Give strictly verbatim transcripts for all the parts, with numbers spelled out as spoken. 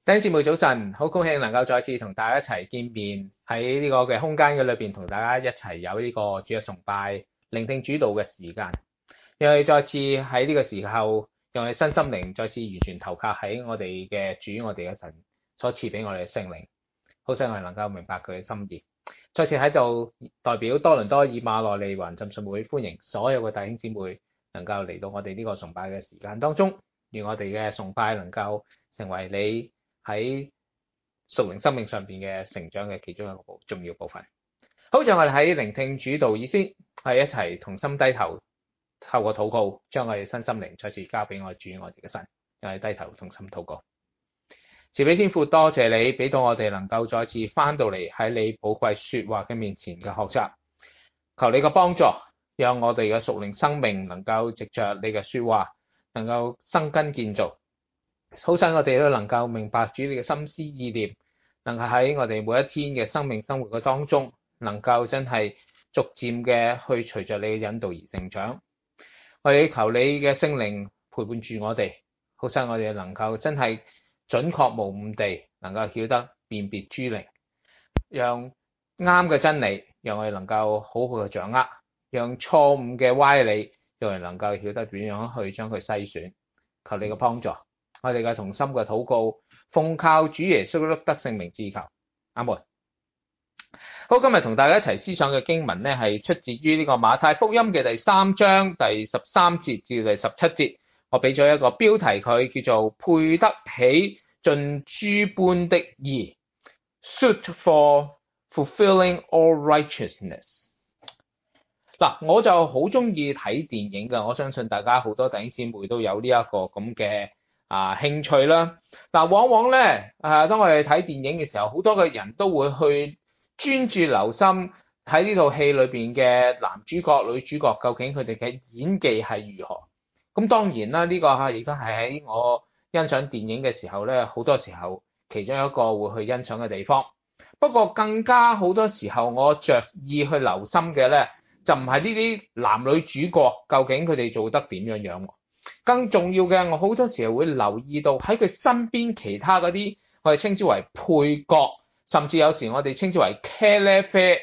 弟兄姊妹早晨，好高興能夠再次同大家一齊見面，喺呢個嘅空間嘅裏邊同大家一齊有呢個主日崇拜、聆聽主道嘅時間。讓我哋再次喺呢個時候，讓我哋身心靈再次完全投靠喺我哋嘅主、我哋嘅神所賜俾我哋嘅聖靈，好使我哋能夠明白佢嘅心意。再次喺度代表多倫多以馬內利華浸信會歡迎所有嘅弟兄姊妹能夠嚟到我哋呢個崇拜嘅時間當中，願我哋嘅崇拜能夠成為你喺屬靈生命上邊嘅成長嘅其中一個部重要部分。好，讓我哋喺聆聽主道以先，係一齊同心低頭，透過禱告，將我哋身心靈再次交俾我主我哋嘅神。讓我哋低頭同心禱告。慈悲天父，多謝你俾到我哋能夠再次翻到嚟喺你寶貴說話嘅面前嘅學習，求你嘅幫助，讓我哋嘅屬靈生命能夠藉着你嘅說話，能夠生根建造。好使我哋都能夠明白主你嘅心思意念，能夠喺我哋每一天嘅生命生活嘅當中，能夠真係逐漸嘅去隨着你嘅引導而成長。我哋求你嘅聖靈陪伴住我哋，好使我哋能夠真係準確無誤地能夠曉得辨別諸靈，讓啱嘅真理，讓我哋能夠好好嘅掌握，讓錯誤嘅歪理，讓我哋能夠曉得點樣去將佢篩選。求你嘅幫助。我哋嘅同心嘅禱告，奉靠主耶穌基督得聖名之求，阿門。好，今日同大家一齊思想嘅經文呢，係出自於呢個馬太福音嘅第三章第十三節至第十七節。我俾咗一個標題佢，叫做配得起盡諸般的義 ，suit for fulfilling all righteousness。嗱，我就好中意睇電影㗎，我相信大家好多弟兄姊妹都有呢一個咁嘅啊興趣啦。嗱，往往咧啊，當我哋睇電影嘅時候，好多嘅人都會去專注留心喺呢套戲裏邊嘅男主角、女主角究竟佢哋嘅演技係如何。咁當然啦，呢個嚇而家係喺我欣賞電影嘅時候咧，好多時候其中一個會去欣賞嘅地方。不過更加好多時候，我着意去留心嘅咧，就唔係呢啲男女主角究竟佢哋做得點樣樣。更重要嘅，我好多時候會留意到喺佢身邊其他嗰啲我哋稱之為配角，甚至有時我哋稱之為 carefree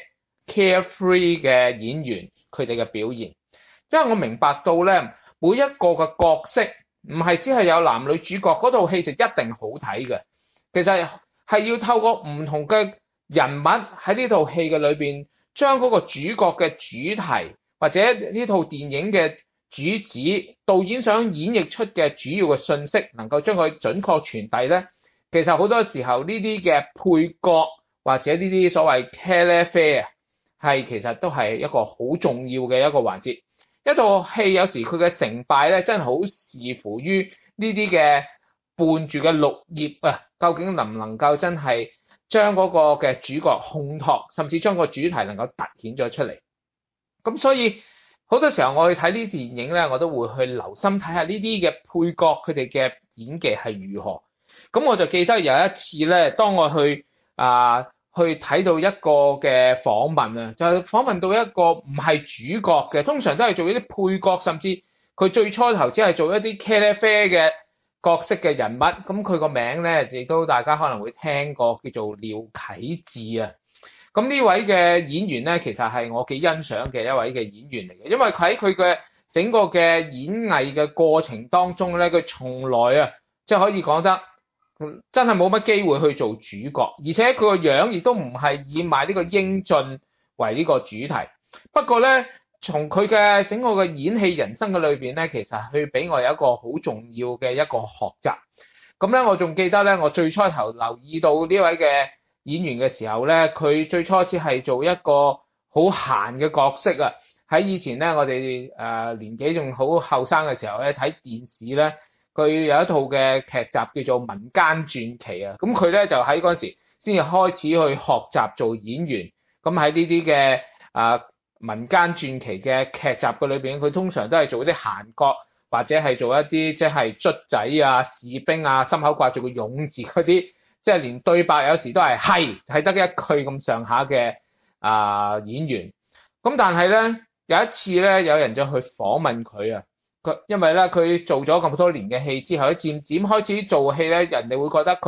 carefree 嘅演員佢哋嘅表現。因為我明白到咧，每一個嘅角色唔係只係有男女主角，嗰套戲就一定好睇嘅。其實係要透過唔同嘅人物喺呢套戲嘅裏邊，將嗰個主角嘅主題或者呢套電影嘅主旨，導演想演繹出嘅主要嘅信息，能夠將佢準確傳遞咧。其實好多時候呢啲嘅配角或者呢啲所謂茄喱啡啊，係其實都係一個好重要嘅一個環節。一套戲有時佢嘅成敗咧，真係好視乎於呢啲嘅伴住嘅綠葉啊，究竟能唔能夠真係將嗰個嘅主角烘托，甚至將個主題能夠凸顯咗出嚟。咁所以好多時候我去睇呢啲電影咧，我都會去留心睇下呢啲嘅配角佢哋嘅演技係如何。咁我就記得有一次咧，當我去啊去睇到一個嘅訪問啊，就係訪問到一個唔係主角嘅，通常都係做一啲配角，甚至佢最初頭只係做一啲茄喱啡嘅角色嘅人物。咁佢個名咧，亦都大家可能會聽過，叫做廖啟智啊。咁呢位嘅演員咧，其實係我幾欣賞嘅一位嘅演員嚟嘅，因為佢喺佢嘅整個嘅演藝嘅過程當中咧，佢從來啊，即係可以講得真係冇乜機會去做主角，而且佢個樣亦都唔係以賣呢個英俊為呢個主題。不過咧，從佢嘅整個嘅演戲人生嘅裏邊咧，其實佢俾我有一個好重要嘅一個學習。咁咧，我仲記得咧，我最初頭留意到呢位嘅演員嘅時候咧，佢最初只係做一個好閒嘅角色啊。喺以前咧，我哋誒、呃、年紀仲好後生嘅時候咧，睇電視咧，佢有一套嘅劇集叫做《民間傳奇》啊。咁佢咧就喺嗰陣時先至開始去學習做演員。咁喺呢啲嘅啊民間傳奇嘅劇集嘅裏邊，佢通常都係做啲閒角，或者係做一啲即係卒仔啊、士兵啊，心口掛住個勇字嗰啲。即係連對白有時都係係係得一句咁上下嘅啊演員。咁但係咧，有一次咧，有人就去訪問佢啊。佢因為咧佢做咗咁多年嘅戲之後咧，漸漸開始做戲咧，人哋會覺得佢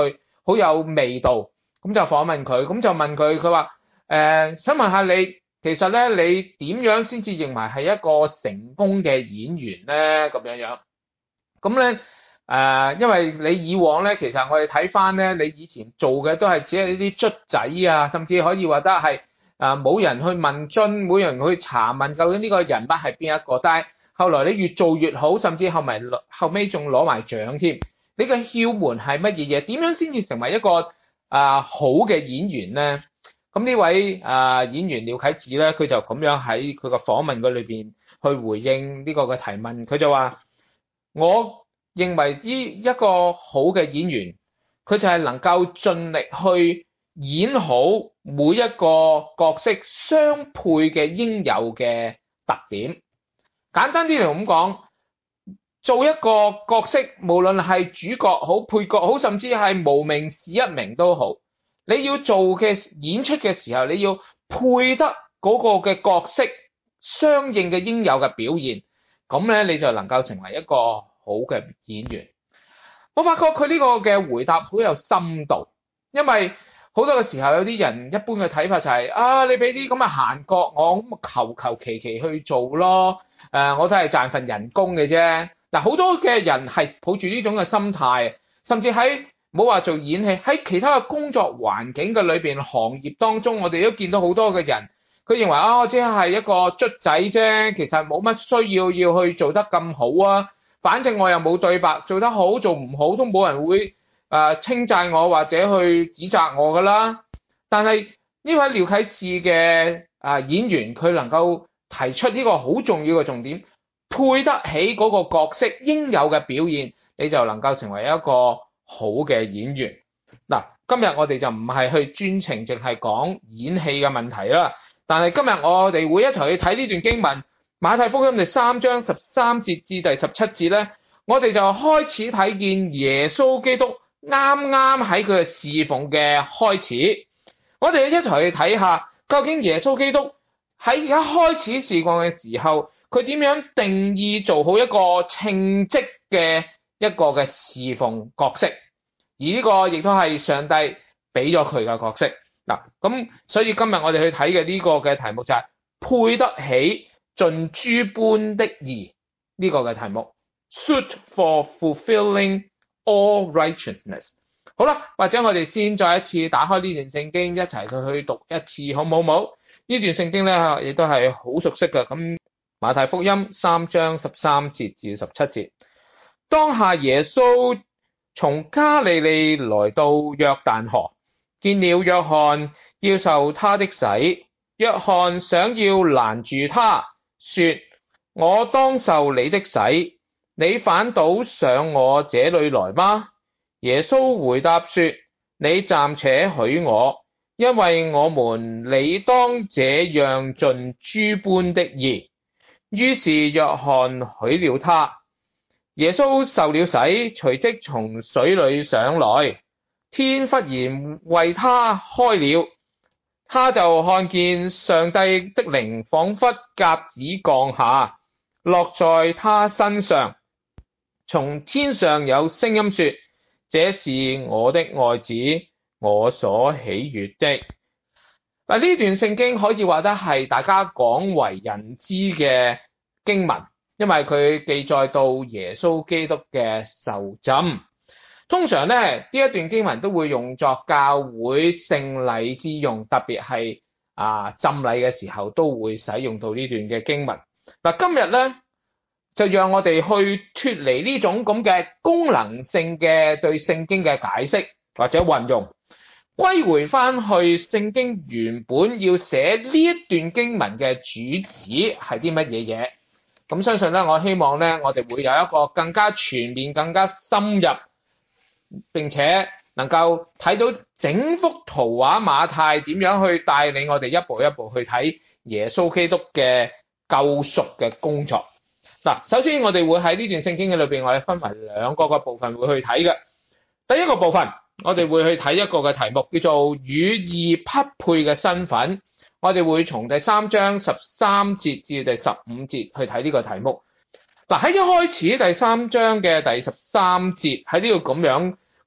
好有味道。咁就訪問佢，咁就問佢，佢話誒，想問下你，其實咧你點樣先至認為係一個成功嘅演員咧？咁樣樣，咁咧誒，因為你以往咧，其實我哋睇翻咧，你以前做嘅都係只係呢啲卒仔啊，甚至可以話得係誒冇人去問津，冇人去查問究竟呢個人物係邊一個。但係後來你越做越好，甚至後尾後尾仲攞埋獎添。你嘅竅門係乜嘢嘢？點樣先至成為一個啊好嘅演員咧？咁呢位啊演員廖啟智咧，佢就咁樣喺佢個訪問嗰裏邊去回應呢個嘅提問。佢就話：我認為呢一個好嘅演員，佢就係能夠盡力去演好每一個角色相配嘅應有嘅特點。簡單啲嚟咁講，做一個角色，無論係主角好、配角好，甚至係無名氏一名都好，你要做嘅演出嘅時候，你要配得嗰個嘅角色相應嘅應有嘅表現，咁咧你就能夠成為一個好嘅演員。我發覺佢呢個嘅回答好有深度，因為好多嘅時候有啲人一般嘅睇法就係、是、啊，你俾啲咁嘅閒角我，咁求求其其去做咯，誒、呃，我都係賺份人工嘅啫。嗱，好多嘅人係抱住呢種嘅心態，甚至喺冇話做演戲，喺其他嘅工作環境嘅裏邊、行業當中，我哋都見到好多嘅人，佢認為啊，我只係一個卒仔啫，其實冇乜需要要去做得咁好啊。反正我又冇對白，做得好做唔好都冇人會誒稱讚我或者去指責我噶啦。但係呢位廖啟智嘅啊演員，佢能夠提出呢個好重要嘅重點，配得起嗰個角色應有嘅表現，你就能夠成為一個好嘅演員。嗱，今日我哋就唔係去專程淨係講演戲嘅問題啦，但係今日我哋會一齊去睇呢段經文。馬太福音第三章十三節至第十七節咧，我哋就開始睇見耶穌基督啱啱喺佢嘅侍奉嘅開始。我哋一齊去睇下，究竟耶穌基督喺而家開始侍奉嘅時候，佢點樣定義做好一個稱職嘅一個嘅侍奉角色？而呢個亦都係上帝俾咗佢嘅角色。嗱，咁所以今日我哋去睇嘅呢個嘅題目就係配得起盡諸般的義，呢個嘅題目 suit for fulfilling all righteousness。 好啦，或者我哋先再一次打開呢段聖經，一齊去去讀一次，好唔好？唔好？呢段聖經咧亦都係好熟悉嘅。咁馬太福音三章十三節至十七節，當下耶穌從加利利來到約旦河，見了約翰，要受他的洗。約翰想要攔住他，說：我當受你的洗，你反倒上我這裏來嗎？耶穌回答說：你暫且許我，因為我們理當這樣盡諸般的義。於是約翰許了他。耶穌受了洗，隨即從水裏上來，天忽然為他開了。他就看見上帝的靈仿佛鴿子降下，落在他身上。從天上有聲音說：這是我的愛子，我所喜悅的。嗱，呢段聖經可以話得係大家廣為人知嘅經文，因為佢記載到耶穌基督嘅受浸。通常咧，呢一段經文都會用作教會聖禮之用，特別係啊浸禮嘅時候都會使用到呢段嘅經文。嗱，今日咧就讓我哋去脫離呢種咁嘅功能性嘅對聖經嘅解釋或者運用，歸回翻去聖經原本要寫呢一段經文嘅主旨係啲乜嘢嘢。咁相信咧，我希望咧，我哋會有一個更加全面、更加深入，並且能夠睇到整幅圖畫馬太點樣去帶領我哋一步一步去睇耶穌基督嘅救贖嘅工作。嗱，首先我哋會喺呢段聖經嘅裏邊，我哋分為兩個個部分會去睇嘅。第一個部分，我哋會去睇一個嘅題目，叫做與義匹配嘅身份。我哋會從第三章十三節至第十五節去睇呢個題目。嗱，喺一開始第三章嘅第十三節喺呢度咁樣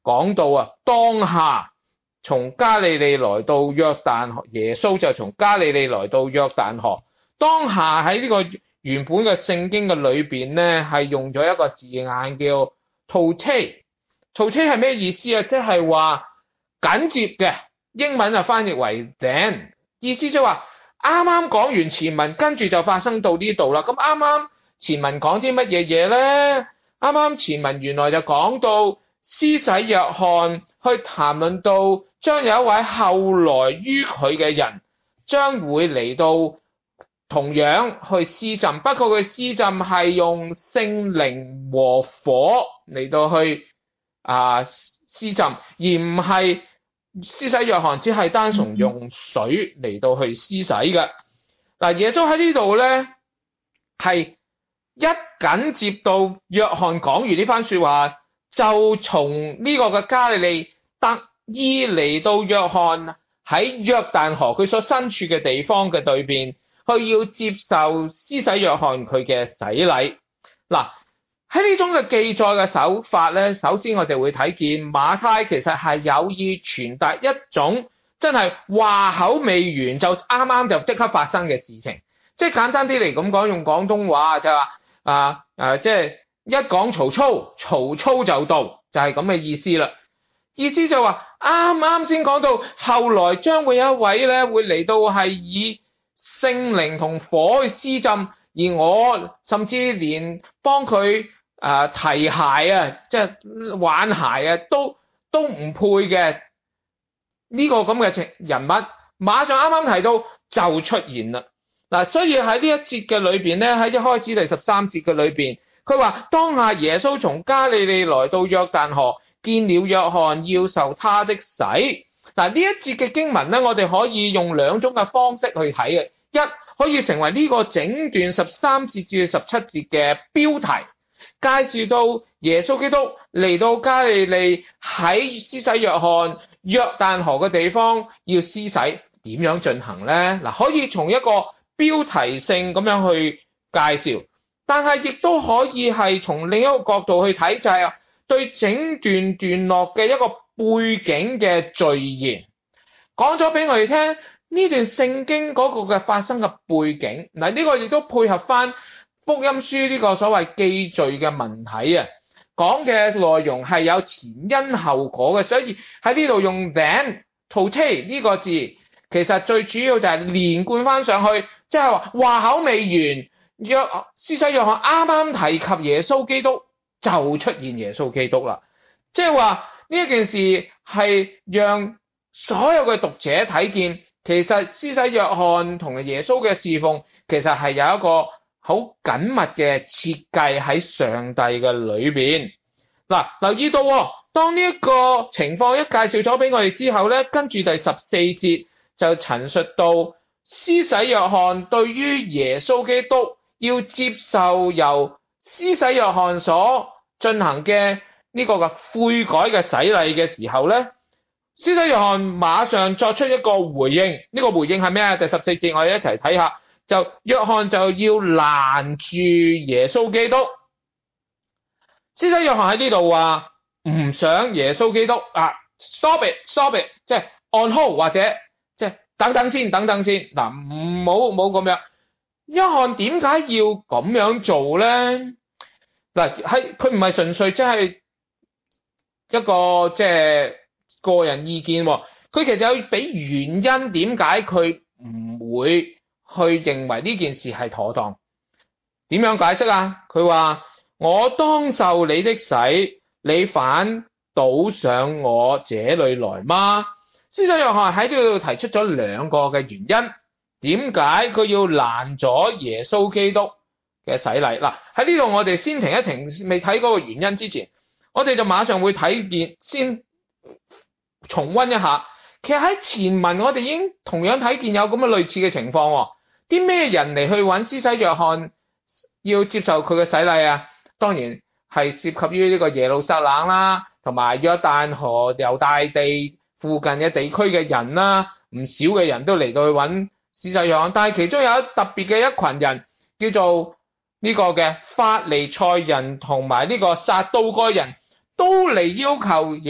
講到啊，當下從加利利來到約旦河，耶穌就從加利利來到約旦河。當下喺呢個原本嘅聖經嘅裏邊咧，係用咗一個字眼叫途車。途車係咩意思啊？即係話緊接嘅，英文就翻譯為 then， 意思即係話啱啱講完前文，跟住就發生到呢度啦。咁啱啱前文講啲乜嘢嘢咧？啱啱前文原來就講到施洗約翰去談論到將有一位後來於佢嘅人將會嚟到同樣去施浸，不過佢施浸係用聖靈和火嚟到去啊施浸，而唔係施洗約翰只係單純用水嚟到去施洗嘅。嗱，耶穌喺呢度咧係一緊接到約翰講完呢番說話，就從呢個嘅加利利特意嚟到約翰喺約旦河佢所身處嘅地方嘅對邊，去要接受施洗約翰佢嘅洗禮。嗱，喺呢種嘅記載嘅手法咧，首先我哋會睇見馬太其實係有意傳達一種真係話口未完就啱啱就即刻發生嘅事情。即係簡單啲嚟咁講，用廣東話就係話啊啊，即係一講曹操，曹操就到，就係咁嘅意思啦。意思就話啱啱先講到，後來將會有一位咧會嚟到係以聖靈同火去施浸，而我甚至連幫佢啊提鞋啊，即係挽鞋啊，都都唔配嘅呢個咁嘅情人物，馬上啱啱提到就出現啦。嗱，所以喺呢一節嘅裏邊咧，喺一開始第十三節嘅裏邊，佢話當下耶穌從加利利來到約旦河，見了約翰，要受他的洗。嗱，呢一節嘅經文咧，我哋可以用兩種嘅方式去睇嘅。一可以成為呢個整段十三節至十七節嘅標題，介紹到耶穌基督嚟到加利利喺施洗約翰約旦河嘅地方要施洗，點樣進行呢？嗱，可以從一個標題性咁樣去介紹，但係亦都可以係從另一個角度去睇，就係對整段段落嘅一個背景嘅序言，講咗俾我哋聽呢段聖經嗰個嘅發生嘅背景。嗱，呢個亦都配合翻福音書呢個所謂記序嘅文體啊，講嘅內容係有前因後果嘅，所以喺呢度用 then to take 呢個字，其實最主要就係連貫翻上去，即係話話口未完，約施洗約翰啱啱提及耶穌基督，就出現耶穌基督啦。即係話呢一件事係讓所有嘅讀者睇見，其實施洗約翰同耶穌嘅侍奉其實係有一個好緊密嘅設計喺上帝嘅裏邊。嗱，留意到當呢一個情況一介紹咗俾我哋之後咧，跟住第十四節就陳述到施洗約翰對於耶穌基督要接受由施洗約翰所進行嘅呢個嘅悔改嘅洗禮嘅時候咧，施洗約翰馬上作出一個回應。呢、這個回應係咩啊？第十四節我哋一齊睇下，就約翰就要攔住耶穌基督。施洗約翰喺呢度話唔想耶穌基督啊 ，stop it，stop it， 即係 on hold 或者即係等等先，等等先。嗱，唔好冇咁樣。約翰點解要咁樣做咧？嗱，係佢唔係純粹即係一個即係個人意見，佢其實有俾原因點解佢唔會去認為呢件事係妥當。點樣解釋啊？佢話我當受你的洗，你反倒上我這裏來嗎？施洗約翰喺呢度提出咗兩個嘅原因，點解佢要攔咗耶穌基督嘅洗禮？嗱，喺呢度我哋先停一停，未睇嗰個原因之前，我哋就馬上會睇見，先重溫一下。其實喺前文我哋已經同樣睇見有咁嘅類似嘅情況，啲咩人嚟去揾施洗約翰要接受佢嘅洗禮啊？當然係涉及於呢個耶路撒冷啦，同埋約旦河猶大地附近嘅地區嘅人啦，唔少嘅人都嚟到去揾施洗約翰，但係其中有一特別嘅一群人叫做呢個嘅法利賽人同埋呢個撒都該人，都嚟要求耶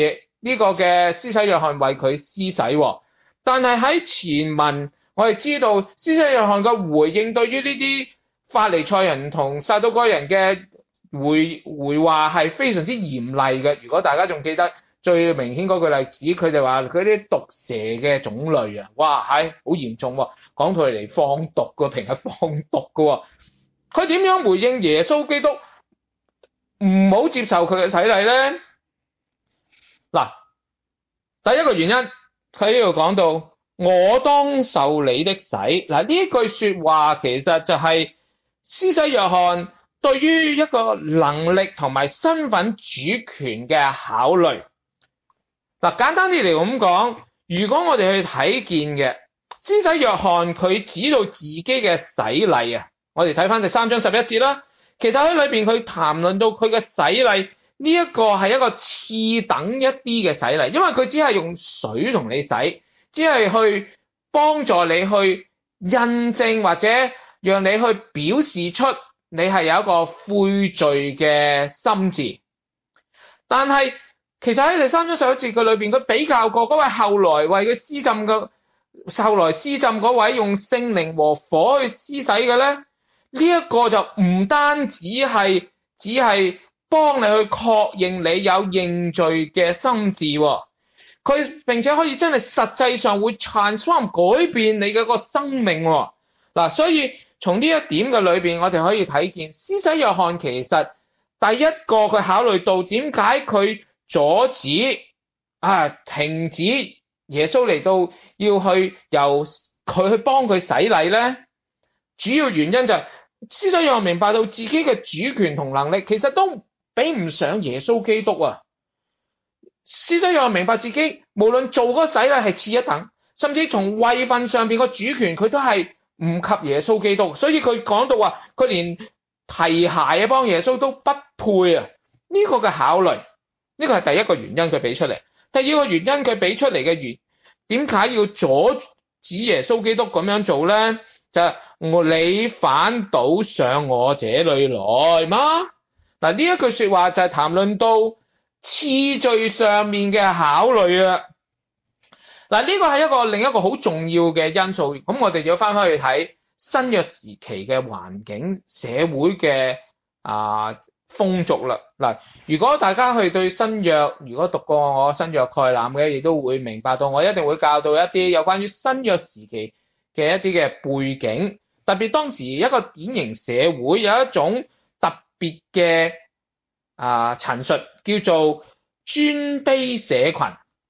呢個嘅施洗約翰為佢施洗，但係喺前文我哋知道施洗約翰嘅回應對於呢啲法利賽人同撒都該人嘅回回話係非常之嚴厲嘅。如果大家仲記得最明顯嗰個例子，佢哋話佢啲毒蛇嘅種類啊，哇係好嚴重喎，講佢嚟放毒嘅，平係放毒嘅。佢點樣回應耶穌基督唔好接受佢嘅洗禮咧？嗱，第一個原因佢呢度講到我當受你的洗。嗱，呢句說話其實就係施洗約翰對於一個能力同埋身份主權嘅考慮。嗱，簡單啲嚟咁講，如果我哋去睇見嘅施洗約翰佢指到自己嘅洗禮啊，我哋睇翻第三章十一節啦。其實喺裏邊佢談論到佢嘅洗禮呢一個係一個次等一啲嘅洗禮，因為佢只係用水同你洗，只係去幫助你去印證或者讓你去表示出你係有一個悔罪嘅心志。但係其實喺第三章十一節嘅裏邊，佢比較過嗰位後來為佢施浸嘅後來施浸嗰位用聖靈和火去施洗嘅咧，呢一個就唔單止係只係幫你去確認你有認罪嘅心志，佢並且可以真係實際上會 transform 改變你嘅個生命。嗱，所以從呢一點嘅裏邊，我哋可以睇見施洗約翰其實第一個佢考慮到點解佢阻止啊停止耶穌嚟到要去由佢去幫佢洗禮咧，主要原因就係施洗約翰明白到自己嘅主權同能力其實都比唔上耶穌基督啊。施洗約翰明白自己無論做嗰個洗禮係次一等，甚至從位份上邊個主權佢都係唔及耶穌基督，所以佢講到話佢連提鞋啊幫耶穌都不配啊。呢個嘅考慮，呢個係第一個原因佢俾出嚟。第二個原因佢俾出嚟嘅原點解要阻止耶穌基督咁樣做咧？就係我你反倒上我這裏來嗎？嗱，呢一句說話就係談論到次序上面嘅考慮啊。嗱，呢個係一個另一個好重要嘅因素。咁我哋就要翻返去睇新約時期嘅環境、社會嘅啊風俗啦。嗱，如果大家去對新約，如果讀過我新約概覽嘅，亦都會明白到我一定會教到一啲有關於新約時期嘅一啲嘅背景。特別當時一個典型社會有一種特別嘅啊陳述，叫做尊卑社群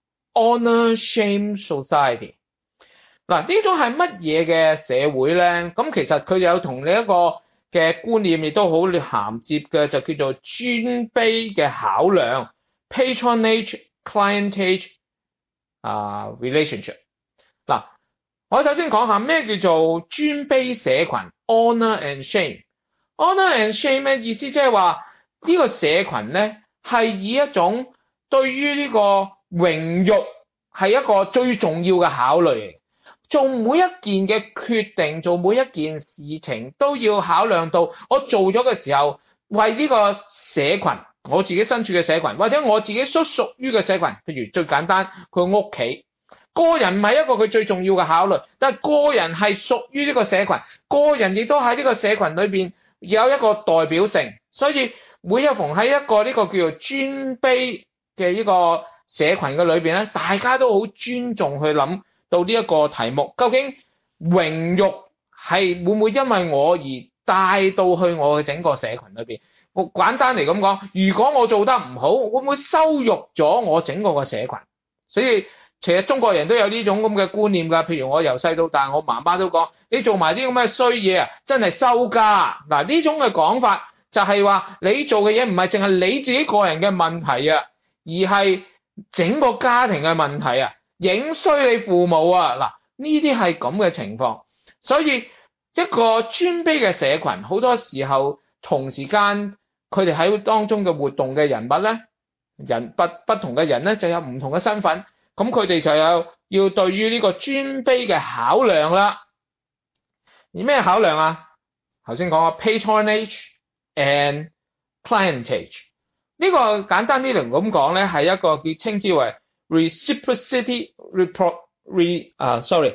（Honor Shame Society）。嗱，呢種係乜嘢嘅社會咧？咁其實佢有同你一個嘅觀念亦都好銜接嘅，就叫做尊卑嘅考量 （Patronage Clientage 啊 relationship）。嗱，我首先講下咩叫做尊卑社群 （Honor and Shame）。Honor and Shame 嘅意思即係話呢個社群咧係以一種對於呢個榮辱係一個最重要嘅考慮嚟。做每一件嘅決定，做每一件事情都要考量到我做咗嘅時候，為呢個社群，我自己身處嘅社群，或者我自己所屬於嘅社群，譬如最簡單佢屋企，個人唔係一個佢最重要嘅考慮，但係個人係屬於呢個社群，個人亦都喺呢個社群裏邊有一個代表性，所以每一逢喺一個呢個叫做尊卑嘅呢個社群嘅裏邊咧，大家都好尊重去諗到呢一個題目，究竟榮辱係會唔會因為我而帶到去我嘅整個社群裏邊？我簡單嚟咁講，如果我做得唔好，會唔會羞辱咗我整個嘅社群？所以其實中國人都有呢種咁嘅觀念㗎。譬如我由細到大，我媽媽都講：你做埋啲咁嘅衰嘢啊，真係羞家。嗱，呢種嘅講法就係話，你做嘅嘢唔係淨係你自己個人嘅問題啊，而係整個家庭嘅問題啊。影衰你父母啊！嗱，呢啲係咁嘅情況，所以一個尊卑嘅社群，好多時候同時間佢哋喺當中嘅活動嘅人物咧，人不不同嘅人咧就有唔同嘅身份，咁佢哋就有要對於呢個尊卑嘅考量啦。而咩考量啊？頭先講嘅 patronage and clientage， 呢個簡單啲嚟咁講咧，係一個叫稱之為 reciprocity repro re 啊 sorry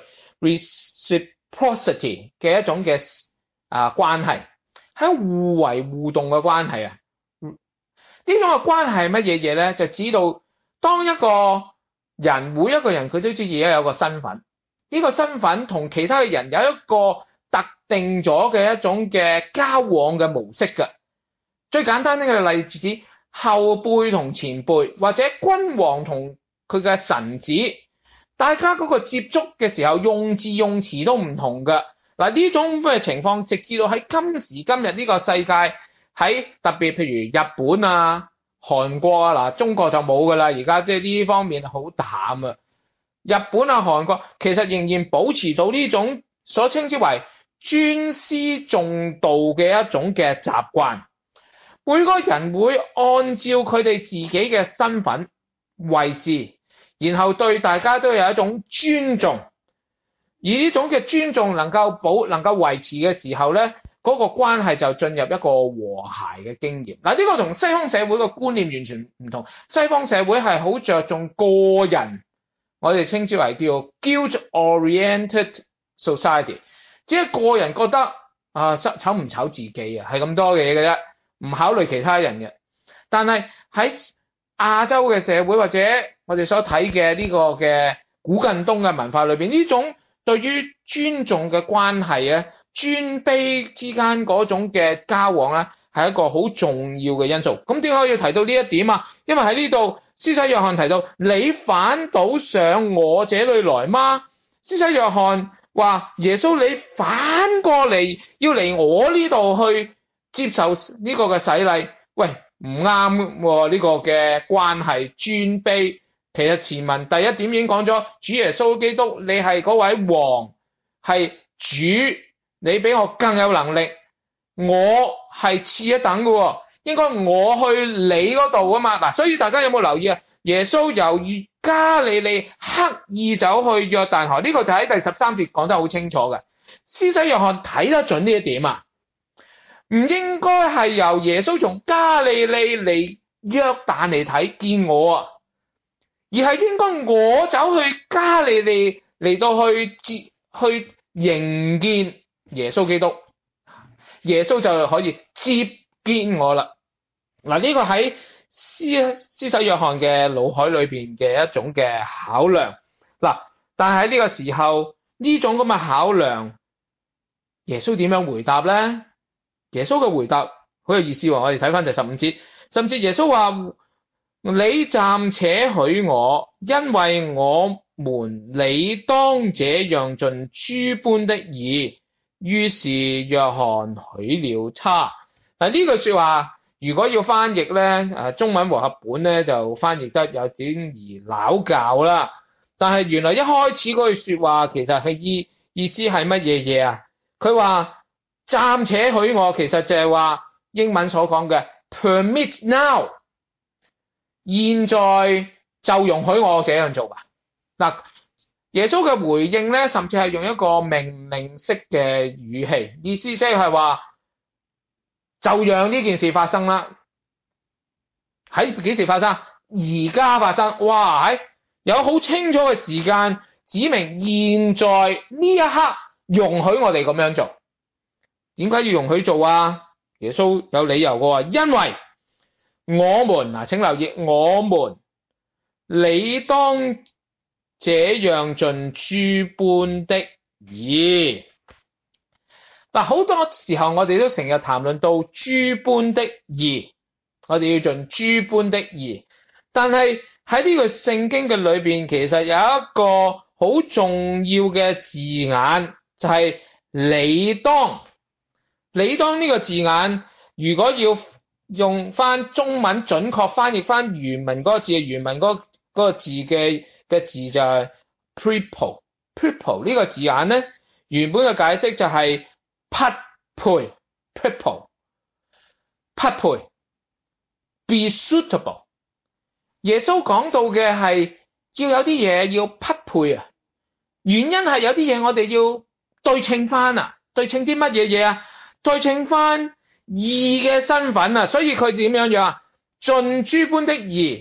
reciprocity 嘅一種嘅啊關係，係互為互動嘅關係啊。呢種嘅關係係乜嘢嘢咧？就指到當一個人，每一個人佢都知而家有個身份，呢個身份同其他嘅人有一個特定咗嘅一種嘅交往嘅模式嘅。最簡單呢個例子，後輩同前輩，或者君王同佢嘅臣子，大家嗰個接觸嘅時候用字用詞都唔同嘅。嗱，呢種嘅情況，直至到喺今時今日呢個世界，喺特別譬如日本啊、韓國啊，嗱中國就冇噶啦，而家即係呢方面好淡啊。日本啊、韓國其實仍然保持到呢種所稱之為尊師重道嘅一種嘅習慣。每個人會按照佢哋自己嘅身份位置，然後對大家都有一種尊重，而呢種嘅尊重能夠保能夠維持嘅時候咧，嗰個關係就進入一個和諧嘅經驗。嗱，呢個同西方社會嘅觀念完全唔同。西方社會係好着重個人，我哋稱之為叫 guilt-oriented society， 即係個人覺得啊醜唔醜自己啊，係咁多嘢嘅啫，唔考慮其他人嘅。但係喺亞洲嘅社會或者我哋所睇嘅呢個嘅古近東嘅文化裏邊，呢種對於尊重嘅關係啊，尊卑之間嗰種嘅交往咧，係一個好重要嘅因素。咁點解要提到呢一點啊？因為喺呢度施洗約翰提到，你反倒上我這裏來嗎？施洗約翰話耶穌你反過嚟要嚟我呢度去接受呢個嘅洗禮，喂，唔啱喎，呢個嘅關係尊卑。其實前文第一點已經講咗，主耶穌基督你係嗰位王，係主，你比我更有能力，我係次一等嘅，應該我去你嗰度啊嘛。嗱，所以大家有冇留意啊？耶穌由加利利刻意走去約旦河，呢個就喺第十三節講得好清楚嘅。施洗約翰睇得準呢一點啊，唔應該係由耶穌從加利利嚟約旦嚟睇見我啊，而係應該我走去加利利嚟到去接去迎見耶穌基督，耶穌就可以接見我啦。嗱，呢個喺施施洗約翰嘅腦海裏邊嘅一種嘅考量。嗱，但係喺呢個時候呢種咁嘅考量，耶穌點樣回答咧？耶穌嘅回答好有意思喎，我哋睇翻第十五節，甚至耶穌話：你暫且許我，因為我們理當這樣盡諸般的義。於是約翰許了他。嗱，呢句說話如果要翻譯咧，誒中文和合本咧就翻譯得有點兒拗教啦。但係原來一開始嗰句說話其實係意意思係乜嘢嘢啊？佢話暫且許我，其實就係話英文所講嘅 permit now， 現在就容許我這樣做吧。嗱，耶穌嘅回應咧，甚至係用一個命令式嘅語氣，意思即係話就讓呢件事發生啦。喺幾時發生？而家發生。哇，喺有好清楚嘅時間指明現在呢一刻容許我哋咁樣做。點解要容許做啊？耶穌有理由嘅，因為我們嗱，請留意，我們理當這樣盡諸般的義。嗱，好多時候我哋都成日談論到諸般的義，我哋要盡諸般的義。但係喺呢個聖經嘅裏邊，其實有一個好重要嘅字眼，就係理當。理當呢個字眼，如果要用翻中文準確翻譯翻原文嗰個字，原文嗰嗰個字嘅嘅字就係 prepo。prepo 呢個字眼咧，原本嘅解釋就係匹配 prepo 匹配 be suitable。耶穌講到嘅係要有啲嘢要匹配啊，原因係有啲嘢我哋要對稱翻啊，對稱啲乜嘢嘢啊？對稱翻義嘅身份啊，所以佢點樣樣啊？盡諸般的義，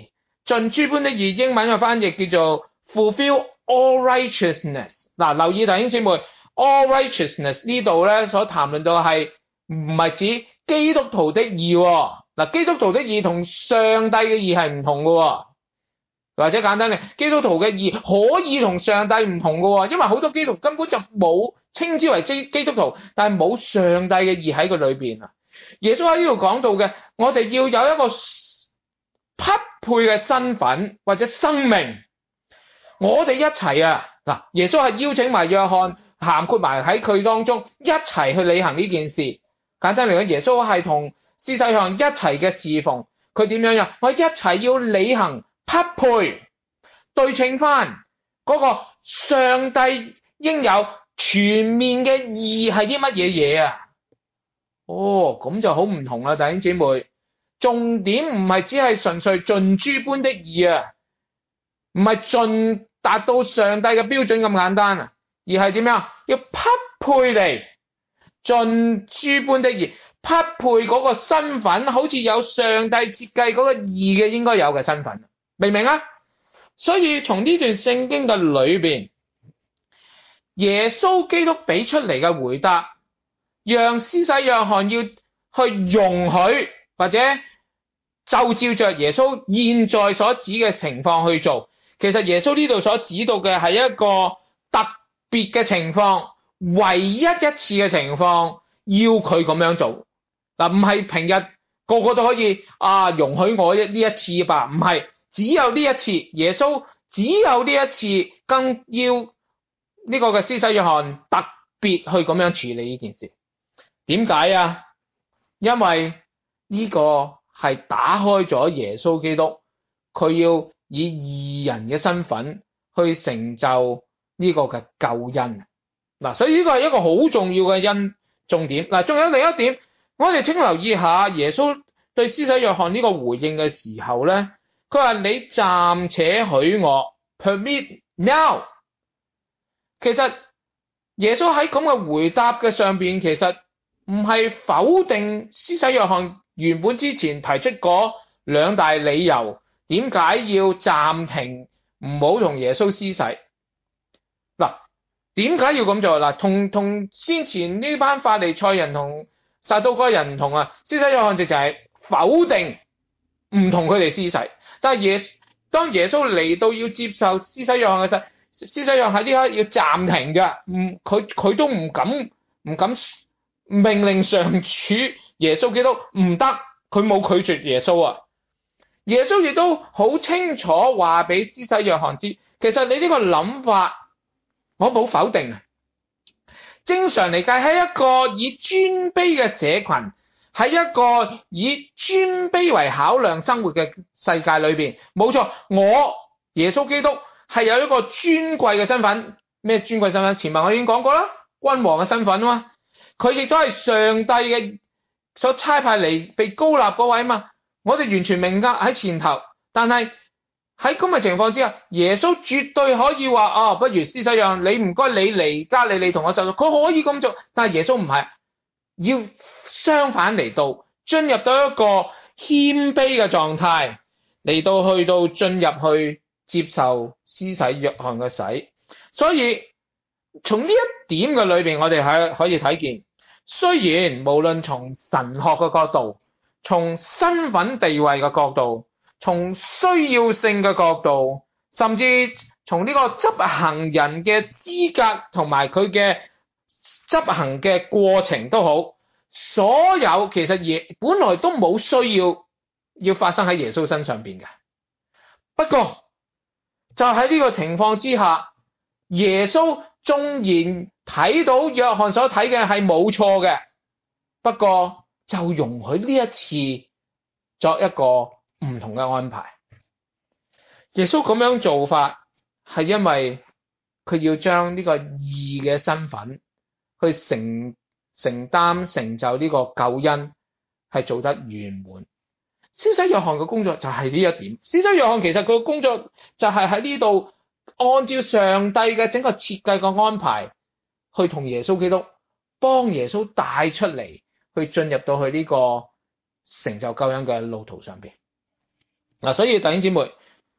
盡諸般的義，英文嘅翻譯叫做 fulfill all righteousness。嗱，留意弟兄姊妹 ，all righteousness 呢度咧所談論到係唔係指基督徒的義喎？嗱，基督徒的義同上帝嘅義係唔同嘅喎，或者簡單啲，基督徒嘅義可以同上帝唔同嘅喎，因為好多基督徒根本就冇稱之為基基督徒，但係冇上帝嘅義喺佢裏邊啊。耶穌喺呢度講到嘅，我哋要有一個匹配嘅身份或者生命，我哋一齊啊嗱，耶穌係邀請埋約翰，涵括埋喺佢當中，一齊去履行呢件事。簡單嚟講，耶穌係同施洗約翰一齊嘅侍奉，佢點樣呀？我一齊要履行匹配對稱翻嗰個上帝應有全面嘅義係啲乜嘢嘢啊？哦，咁就好唔同啦，弟兄姊妹。重點唔係只係純粹盡諸般的義啊，唔係盡達到上帝嘅標準咁簡單啊，而係點樣？要匹配地盡諸般的義，匹配嗰個身份，好似有上帝設計嗰個義嘅應該有嘅身份，明唔明啊？所以從呢段聖經嘅裏邊，耶穌基督俾出嚟嘅回答，讓施洗約翰要去容許或者就照着耶穌現在所指嘅情況去做。其實耶穌呢度所指到嘅係一個特別嘅情況，唯一一次嘅情況，要佢咁樣做。嗱，唔係平日個個都可以啊容許我呢一次吧？唔係，只有呢一次，耶穌只有呢一次，更要呢個嘅施洗約翰特別去咁樣處理呢件事。點解啊？因為呢個係打開咗耶穌基督，佢要以義人嘅身份去成就呢個嘅救恩。嗱，所以呢個係一個好重要嘅因重點。嗱，仲有另一點，我哋請留意下耶穌對施洗約翰呢個回應嘅時候咧，佢話你暫且許我 permit now。其實耶穌喺咁嘅回答嘅上邊，其實唔係否定施洗約翰原本之前提出嗰兩大理由，點解要暫停唔好同耶穌施洗？嗱，點解要咁做？嗱，同同先前呢班法利賽人同撒都該人唔同啊！施洗約翰就係否定唔同佢哋施洗，但係耶當耶穌嚟到要接受施洗約翰嘅時候，施洗約翰喺呢刻要暫停嘅，唔佢佢都唔敢唔敢命令上主耶穌基督唔得，佢冇拒絕耶穌啊！耶穌亦都好清楚話俾施洗約翰知，其實你呢個諗法我冇否定啊。正常嚟計，喺一個以尊卑嘅社群，喺一個以尊卑為考量生活嘅世界裏邊，冇錯，我耶穌基督係有一個尊貴嘅身份。咩尊貴身份？前文我已經講過啦，君王嘅身份啊嘛。佢亦都係上帝嘅所差派嚟被膏立嗰位嘛。我哋完全明白喺前頭，但係喺咁嘅情況之下，耶穌絕對可以話啊、哦，不如施洗約翰，你唔該你嚟加利利同我受洗，佢可以咁做。但係耶穌唔係，要相反嚟到進入到一個謙卑嘅狀態，嚟到去到進入去接受施洗約翰嘅洗。所以從呢一點嘅裏邊，我哋係可以睇見，雖然無論從神學嘅角度，從身份地位嘅角度，從需要性嘅角度，甚至從呢個執行人嘅資格同埋佢嘅執行嘅過程都好，所有其實也本來都冇需要要發生喺耶穌身上邊嘅。不過就喺呢個情況之下，耶穌縱然睇到約翰所睇嘅係冇錯嘅，不過就容許呢一次作一個唔同嘅安排。耶穌咁樣做法係因為佢要將呢個義嘅身份去承承擔成就呢個救恩係做得圓滿。施洗約翰嘅工作就係呢一點。施洗約翰其實佢嘅工作就係喺呢度按照上帝嘅整個設計嘅安排去同耶穌基督幫耶穌帶出嚟，去進入到去呢個成就救恩嘅路途上邊。嗱，所以弟兄姊妹，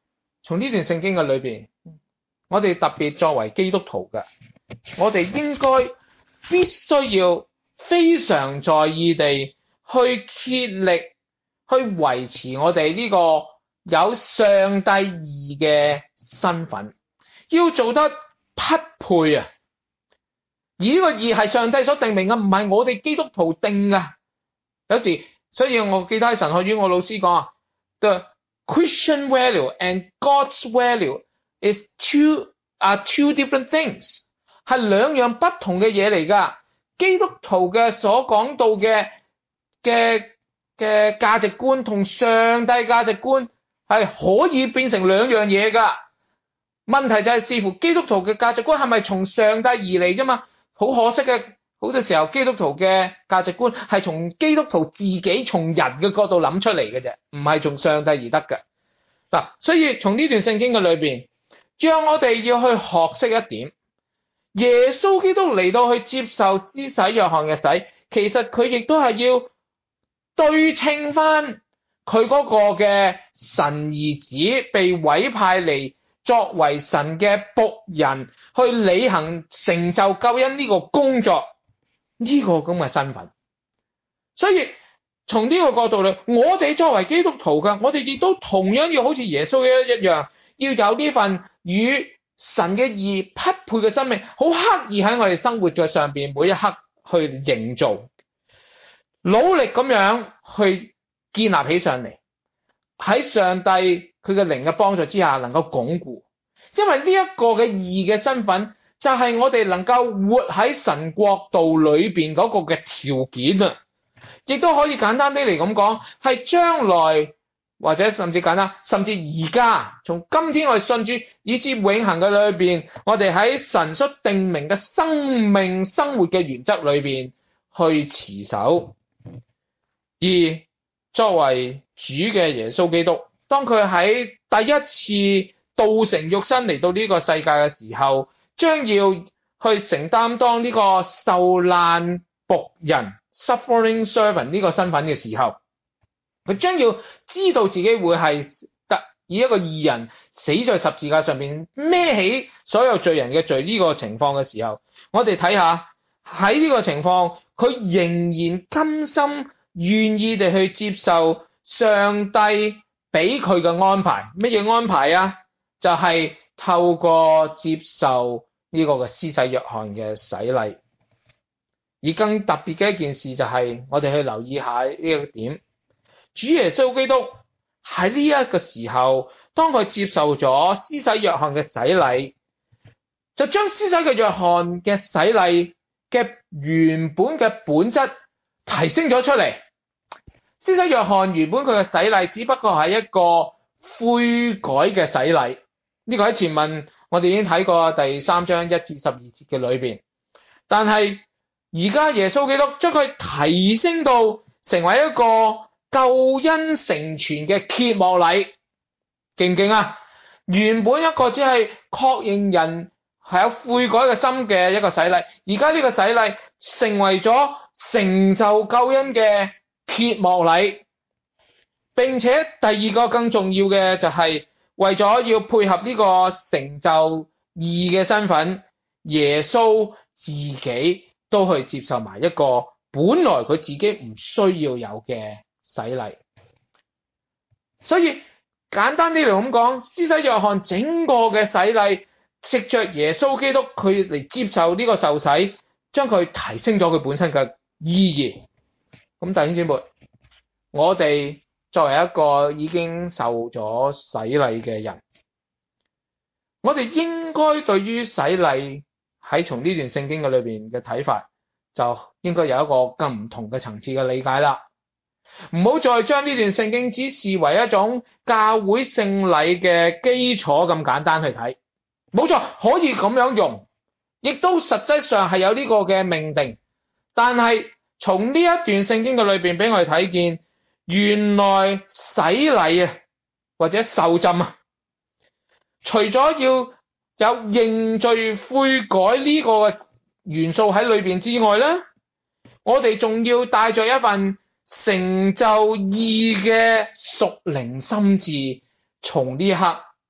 從呢段聖經嘅裏邊，我哋特別作為基督徒嘅，我哋應該必須要非常在意地去竭力去維持我哋呢個有上帝義嘅身份，要做得匹配啊！而呢個義係上帝所定明嘅，唔係我哋基督徒定㗎。有時，所以我記得喺神學院我老師講啊 ，the Christian value and God's value is two are two different things， 係兩樣不同嘅嘢嚟㗎。基督徒嘅所講到嘅嘅嘅價值觀同上帝價值觀係可以變成兩樣嘢㗎。問題就係視乎基督徒嘅價值觀係咪從上帝而嚟啫嘛。好可惜嘅，好多時候基督徒嘅價值觀係從基督徒自己從人嘅角度諗出嚟嘅啫，唔係從上帝而得嘅。嗱，所以從呢段聖經嘅裏邊，讓我哋要去學識一點，耶穌基督嚟到去接受施洗約翰嘅洗，其實佢亦都係要對稱翻佢嗰個嘅神兒子被委派嚟作為神嘅僕人，去履行成就救恩呢個工作，呢、這個咁嘅身份。所以從呢個角度嚟，我哋作為基督徒嘅，我哋亦都同樣要好似耶穌一一樣，要有呢份與神嘅義匹配嘅生命，好刻意喺我哋生活在上邊每一刻去營造，努力咁樣去建立起上嚟，喺上帝佢嘅靈嘅幫助之下，能夠鞏固。因為呢一個嘅義嘅身份，就係我哋能夠活喺神國度裏邊嗰個嘅條件啊！亦都可以簡單啲嚟咁講，係將來或者甚至簡單，甚至而家，從今天我哋信主以至永恆嘅裏邊，我哋喺神所定明嘅生命生活嘅原則裏邊去持守。而作為主嘅耶穌基督，當佢喺第一次道成肉身嚟到呢個世界嘅時候，將要去承擔當呢個受難僕人 suffering servant 呢個身份嘅時候，佢將要知道自己會係特以一個義人死在十字架上面孭起所有罪人嘅罪呢個情況嘅時候，我哋睇下喺呢個情況，佢仍然甘心願意地去接受上帝俾佢嘅安排。乜嘢安排啊？就係、是、透過接受呢個嘅施洗約翰嘅洗禮。而更特別嘅一件事就係我哋去留意下呢一個點，主耶穌基督喺呢一個時候，當佢接受咗施洗約翰嘅洗禮，就將施洗嘅約翰嘅洗禮嘅原本嘅本質提升咗出嚟。施洗約翰原本佢嘅洗禮只不過係一個悔改嘅洗禮，呢、這個喺前文我哋已經睇過第三章一至十二節嘅裏邊。但係而家耶穌基督將佢提升到成為一個救恩成全嘅揭幕禮，勁唔勁啊？原本一個只係確認人係有悔改嘅心嘅一個洗禮，而家呢個洗禮成為咗成就救恩嘅揭幕禮。並且第二個更重要嘅就係為咗要配合呢個成就義嘅身份，耶穌自己都去接受埋一個本來佢自己唔需要有嘅洗禮。所以簡單啲嚟咁講，施洗約翰整個嘅洗禮，藉着耶穌基督佢嚟接受呢個受洗，將佢提升咗佢本身嘅意義。咁弟兄姊妹，我哋作為一個已經受咗洗禮嘅人，我哋應該對於洗禮喺從呢段聖經嘅裏邊嘅睇法，就應該有一個更唔同嘅層次嘅理解啦。唔好再將呢段聖經只視為一種教會聖禮嘅基礎咁簡單去睇。冇錯，可以咁樣用，亦都實際上係有呢個嘅命定。但係從呢一段聖經嘅裏邊俾我哋睇見，原來洗禮啊或者受浸啊，除咗要有認罪悔改呢個元素喺裏邊之外咧，我哋仲要帶着一份成就義嘅屬靈心志，從呢一刻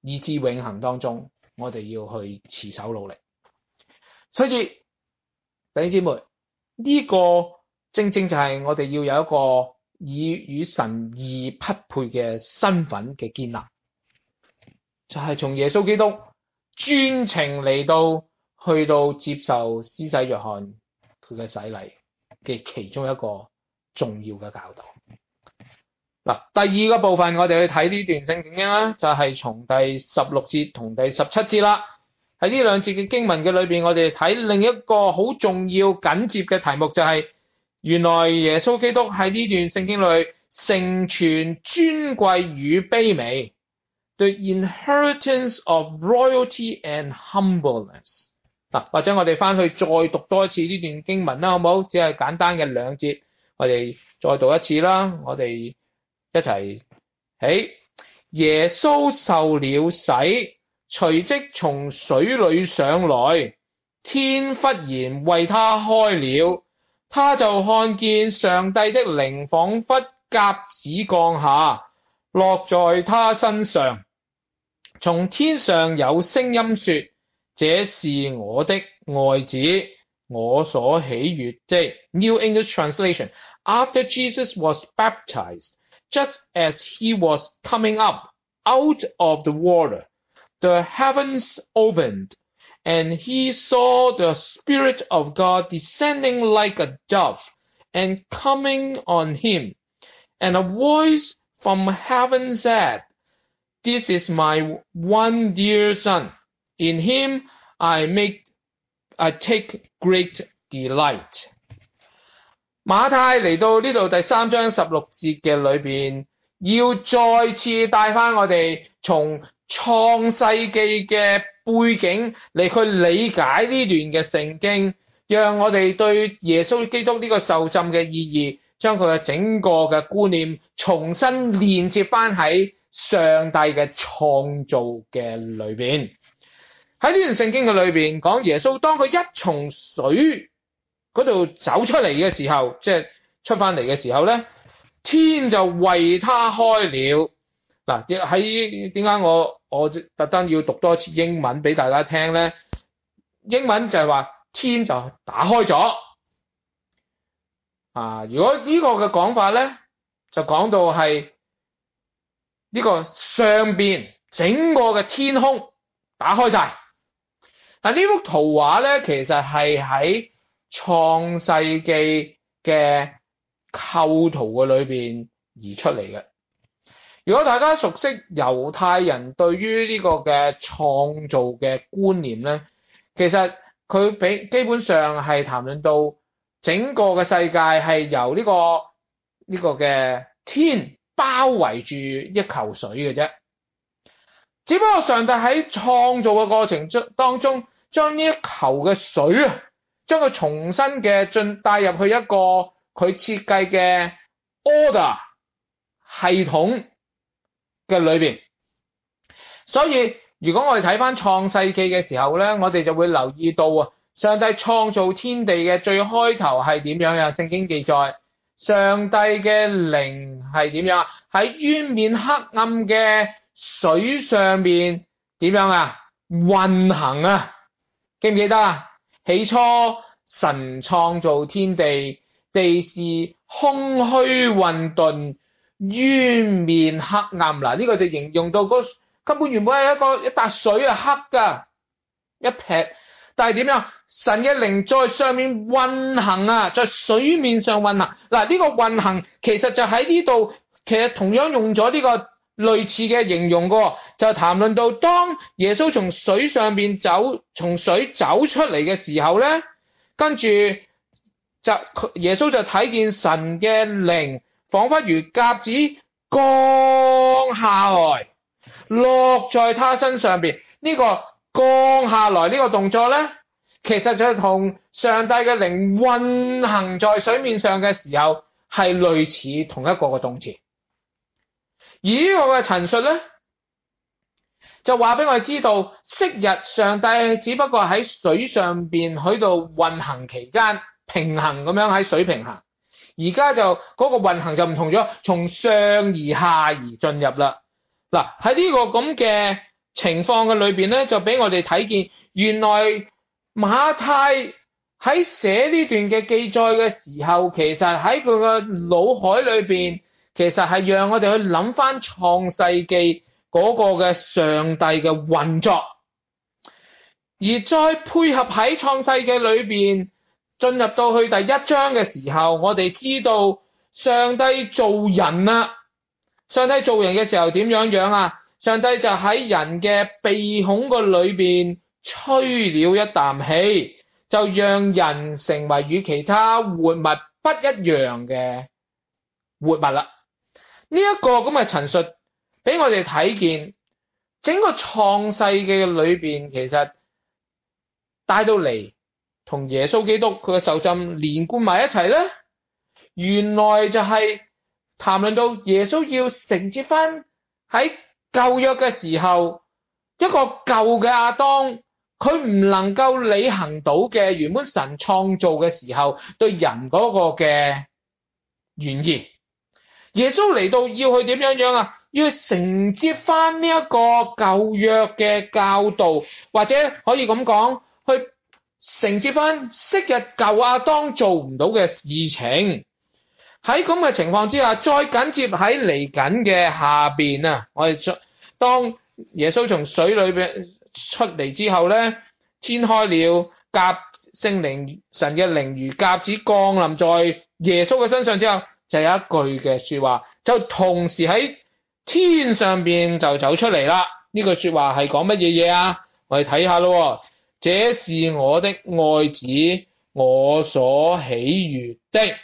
以至永恆當中，我哋要去持守努力。所以弟兄姊妹，呢個正正就係我哋要有一個以與神義匹配嘅身份嘅建立，就係從耶穌基督專程嚟到去到接受施洗約翰佢嘅洗禮嘅其中一個重要嘅教導。嗱，第二個部分我哋去睇呢段聖經啦，就係從第十六節同第十七節啦。喺呢兩節嘅經文嘅裏邊，我哋睇另一個好重要緊接嘅題目，就係原來耶穌基督喺呢段聖經裏成全尊貴與卑微 ，the inheritance of royalty and humbleness。嗱，或者我哋翻去再讀多一次呢段經文啦，好唔好？只係簡單嘅兩節，我哋再讀一次啦。我哋一齊起，耶穌受了洗，隨即從水裏上來，天忽然為他開了，他就看見上帝的靈仿佛鴿子降下，落在他身上。從天上有聲音說：這是我的愛子，我所喜悅的。New English Translation. After Jesus was baptized, just as he was coming up out of the water, the heavens opened, and he saw the Spirit of God descending like a dove and coming on him. And a voice from heaven said, This is my one dear son. In him I make, I take great delight. 馬太嚟到呢度第三章十六節嘅裏邊，要再次帶翻我哋從創世記嘅背景嚟去理解呢段嘅聖經，讓我哋對耶穌基督呢個受浸嘅意義，將佢嘅整個嘅觀念重新連接翻喺上帝嘅創造嘅裏邊。喺呢段聖經嘅裏邊講，耶穌當佢一從水嗰度走出嚟嘅時候，即係出翻嚟嘅時候咧，天就為他開了。嗱，喺點解我我特登要讀多次英文俾大家聽咧？英文就係話天就打開咗。啊，如果呢個嘅講法咧，就講到係呢個上邊整個嘅天空打開晒。嗱，呢幅圖畫咧，其實係喺創世記嘅構圖嘅裏邊而出嚟嘅。如果大家熟悉猶太人對於呢個嘅創造嘅觀念咧，其實佢比基本上係談論到整個嘅世界係由呢個呢個嘅天包圍住一球水嘅啫。只不過上帝喺創造嘅過程中當中，將呢一球嘅水啊，將佢重新嘅進帶入去一個佢設計嘅 order 系統嘅裏邊。所以如果我哋睇翻創世記嘅時候咧，我哋就會留意到啊，上帝創造天地嘅最開頭係點樣啊？聖經記載上帝嘅靈係點樣啊？喺淵面黑暗嘅水上面點樣啊？運行啊！記唔記得啊？起初神創造天地，地是空虛混沌，淵面黑暗。嗱，呢個就形容到嗰根本原本係一個一笪水啊，黑噶一撇，但係點樣？神嘅靈在上面運行啊，在水面上運行。嗱，呢個運行其實就喺呢度，其實同樣用咗呢個類似嘅形容嘅，就談論到當耶穌從水上邊走，從水走出嚟嘅時候咧，跟住就耶穌就睇見神嘅靈仿佛如鴿子降下來，落在他身上邊。呢個降下來呢個動作咧，其實就同上帝嘅靈運行在水面上嘅時候係類似同一個嘅動詞。而呢個嘅陳述咧，就話俾我哋知道，昔日上帝只不過喺水上邊喺度運行期間平衡咁樣喺水平行，而家就嗰個運行就唔同咗，從上而下而進入啦。嗱，喺呢個咁嘅情況嘅裏邊咧，就俾我哋睇見，原來馬太喺寫呢段嘅記載嘅時候，其實喺佢嘅腦海裏邊，其實係讓我哋去諗翻創世記嗰個嘅上帝嘅運作，而再配合喺創世記裏邊進入到去第一章嘅時候，我哋知道上帝造人啦。上帝造人嘅時候點樣樣啊？上帝就喺人嘅鼻孔個裏邊吹了一啖氣，就讓人成為與其他活物不一樣嘅活物啦。呢一個咁嘅陳述俾我哋睇見，整個創世記嘅裏邊，其實帶到嚟同耶穌基督佢嘅受浸連貫埋一齊咧。原來就係談論到耶穌要承接翻喺舊約嘅時候，一個舊嘅亞當，佢唔能夠履行到嘅原本神創造嘅時候對人嗰個嘅原意。耶穌嚟到要去點樣樣啊？要去承接翻呢一個舊約嘅教導，或者可以咁講，去承接翻昔日舊亞當做唔到嘅事情。喺咁嘅情況之下，再緊接喺嚟緊嘅下邊啊，我哋當耶穌從水裏邊出嚟之後咧，天開了，鴿聖靈神嘅靈如鴿子降臨在耶穌嘅身上之後，就有一句嘅說話，就同時喺天上邊就走出嚟啦。呢句說話係講乜嘢嘢啊？我哋睇下咯，這是我的愛子，我所喜悅的。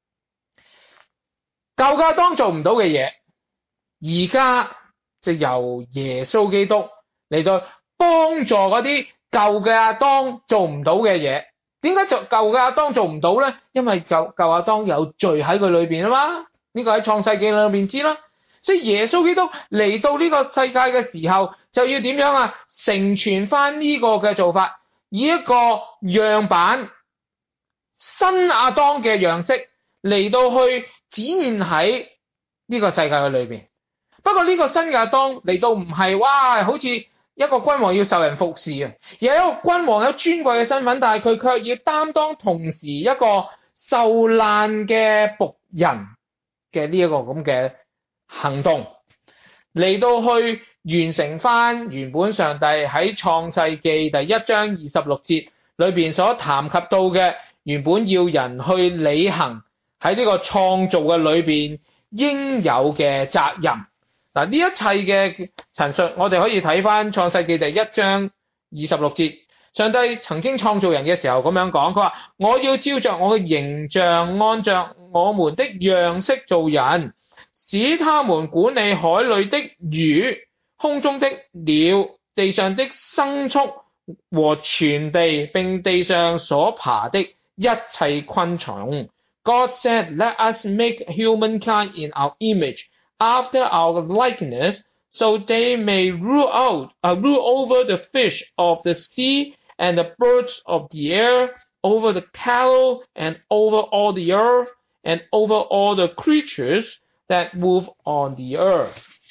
舊亞當做唔到嘅嘢，而家就由耶穌基督嚟到幫助嗰啲舊嘅亞當做唔到嘅嘢。點解就舊嘅亞當做唔到咧？因為舊舊亞當有罪喺佢裏邊啊嘛，呢個喺創世記裏面知啦。所以耶穌基督嚟到呢個世界嘅時候，就要點樣啊？承傳翻呢個嘅做法，以一個樣板新亞當嘅樣式嚟到去展現喺呢個世界嘅裏邊。不過呢個新亞當嚟到唔係哇，好似一個君王要受人服侍啊，而係一個君王有尊貴嘅身份，但係佢卻要擔當同時一個受難嘅僕人嘅呢一個咁嘅行動，嚟到去完成翻原本上帝喺創世記第一章二十六節裏邊所談及到嘅，原本要人去履行喺呢個創造嘅裏邊應有嘅責任。嗱，呢一切嘅陳述，我哋可以睇翻創世記第一章二十六節，上帝曾經創造人嘅時候咁樣講，佢話我要照着我嘅形象，按着我們的樣式造人，使他們管理海裏的魚、空中的鳥、地上的牲畜和全地，並地上所爬的一切昆蟲。God said, let us make humankind in our image, after our likeness, so they may rule out, uh, rule over the fish of the sea and the birds of the air, over the cattle and over all the earth, and over all the creatures that move on the earth.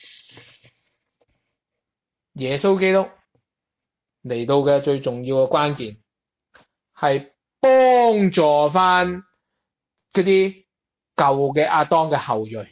耶穌基督嚟到嘅最重要嘅關鍵係幫助翻嗰啲舊嘅亞當嘅後裔，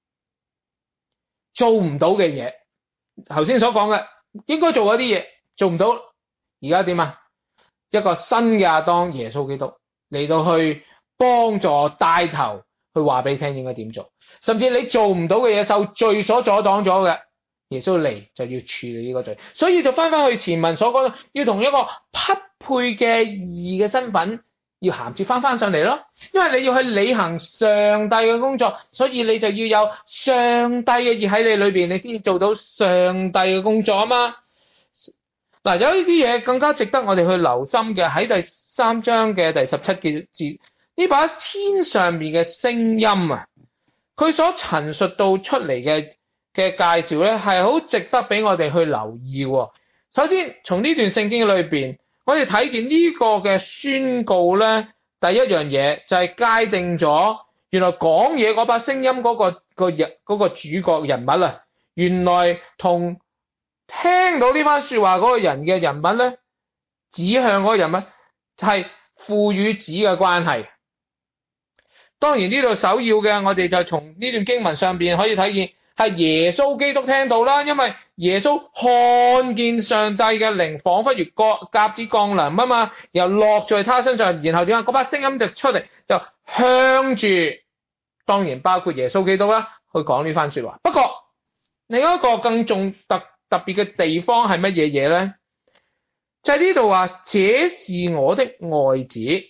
做唔到嘅嘢，頭先所講嘅應該做嗰啲嘢做唔到，而家點啊？一個新嘅亞當耶穌基督嚟到去幫助帶頭去話俾你聽應該點做，甚至你做唔到嘅嘢，受罪所阻擋咗嘅，耶穌嚟就要處理呢個罪。所以就翻翻去前文所講，要同一個匹配嘅義嘅身份要銜接翻翻上嚟咯，因為你要去履行上帝嘅工作，所以你就要有上帝嘅義喺你裏邊，你先至做到上帝嘅工作啊嘛。嗱，有呢啲嘢更加值得我哋去留心嘅，喺第三章嘅第十七節，呢把天上面嘅聲音啊，佢所陳述到出嚟嘅嘅介紹咧，係好值得俾我哋去留意喎。首先，從呢段聖經裏邊，我哋睇見呢個嘅宣告咧，第一樣嘢就係界定咗原來講嘢嗰把聲音嗰個個人嗰個主角人物啊，原來同聽到呢番說話嗰個人嘅人物咧，指向嗰個人物就係父與子嘅關係。當然呢度首要嘅，我哋就從呢段經文上邊可以睇見係耶穌基督聽到啦，因為耶穌看見上帝嘅靈彷彿如鴿子降臨啊嘛，又落在他身上，然後點啊？嗰把聲音就出嚟，就向住，當然包括耶穌基督啦，去講呢番說話。不過另一個更重特特別嘅地方係乜嘢嘢咧？就係呢度話，這是我的愛子。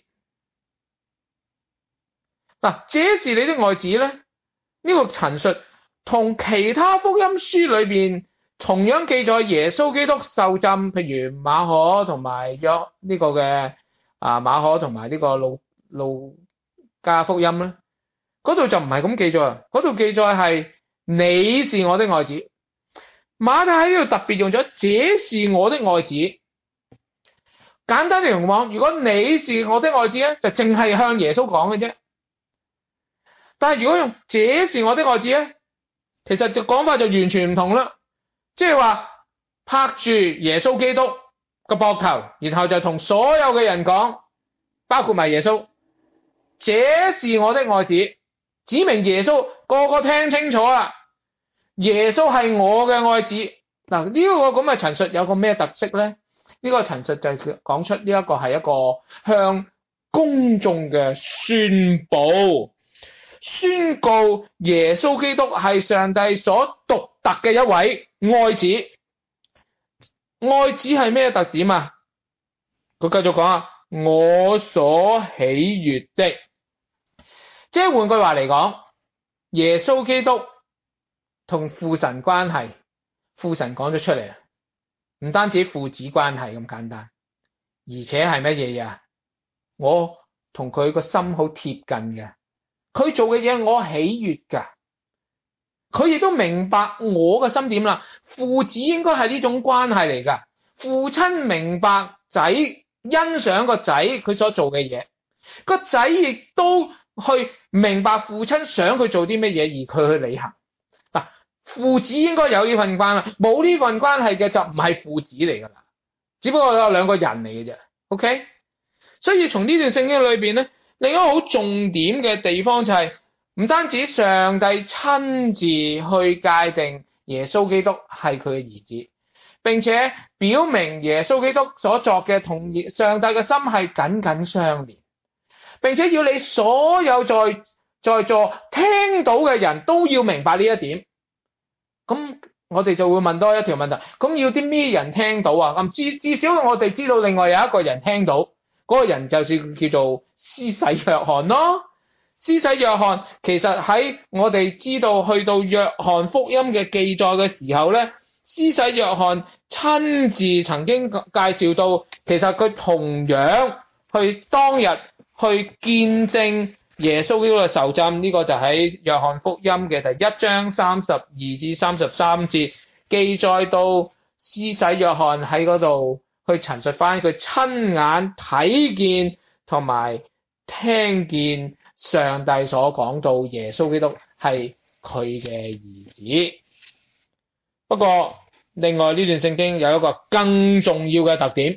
嗱，這是你的愛子咧，呢、這個陳述同其他福音書裏邊同樣記載耶穌基督受浸，譬如馬可同埋約呢個嘅啊馬可同埋呢個路路加福音咧，嗰度就唔係咁記載，嗰度記載係你是我的愛子。馬太喺呢度特別用咗這是我的愛子。簡單嚟講，如果你是我的愛子咧，就淨係向耶穌講嘅啫。但係如果用這是我的愛子咧，其實就講法就完全唔同啦。即係話拍住耶穌基督個膊頭，然後就同所有嘅人講，包括埋耶穌，這是我的愛子，指明耶穌個個聽清楚啊！耶穌係我嘅愛子。嗱，呢個咁嘅陳述有個咩特色咧？呢個陳述就講出呢一個係一個向公眾嘅宣佈。宣告耶穌基督係上帝所獨特嘅一位愛子。愛子係咩特點啊？佢繼續講啊，我所喜悅的。即係換句話嚟講，耶穌基督同父神關係，父神講咗出嚟，唔單止父子關係咁簡單，而且係乜嘢呀？我同佢個心好貼近嘅。佢做嘅嘢我喜悅噶，佢亦都明白我嘅心點啦。父子應該係呢種關係嚟噶，父親明白仔，欣賞個仔佢所做嘅嘢，個仔亦都去明白父親想佢做啲乜嘢，而佢去履行。嗱，父子應該有呢份關係，冇呢份關係嘅就唔係父子嚟噶啦，只不過有兩個人嚟嘅啫。OK， 所以從呢段聖經裏邊咧，另一個好重點嘅地方就係、是、唔單止上帝親自去界定耶穌基督係佢嘅兒子，並且表明耶穌基督所作嘅同上帝嘅心係緊緊相連，並且要你所有在在座聽到嘅人都要明白呢一點。咁我哋就會問多一條問題，咁要啲咩人聽到啊？咁至至少我哋知道另外有一個人聽到，嗰、那個人就是叫做施洗約翰咯。施洗約翰其實喺我哋知道去到約翰福音嘅記載嘅時候咧，施洗約翰親自曾經介紹到，其實佢同樣去當日去見證耶穌基督嘅受浸。呢、這個就喺約翰福音嘅第一章三十二至三十三節記載到，施洗約翰喺嗰度去陳述翻佢親眼睇見同埋聽見上帝所講到耶穌基督係佢嘅兒子。不過另外呢段聖經有一個更重要嘅特點，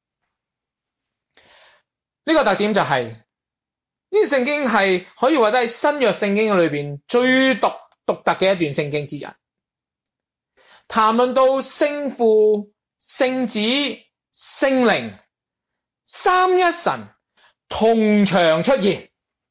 呢、這個特點就係、是、呢段聖經係可以話得係新約聖經裏邊最獨獨特嘅一段聖經之一。談論到聖父、聖子、聖靈三一神同場出現，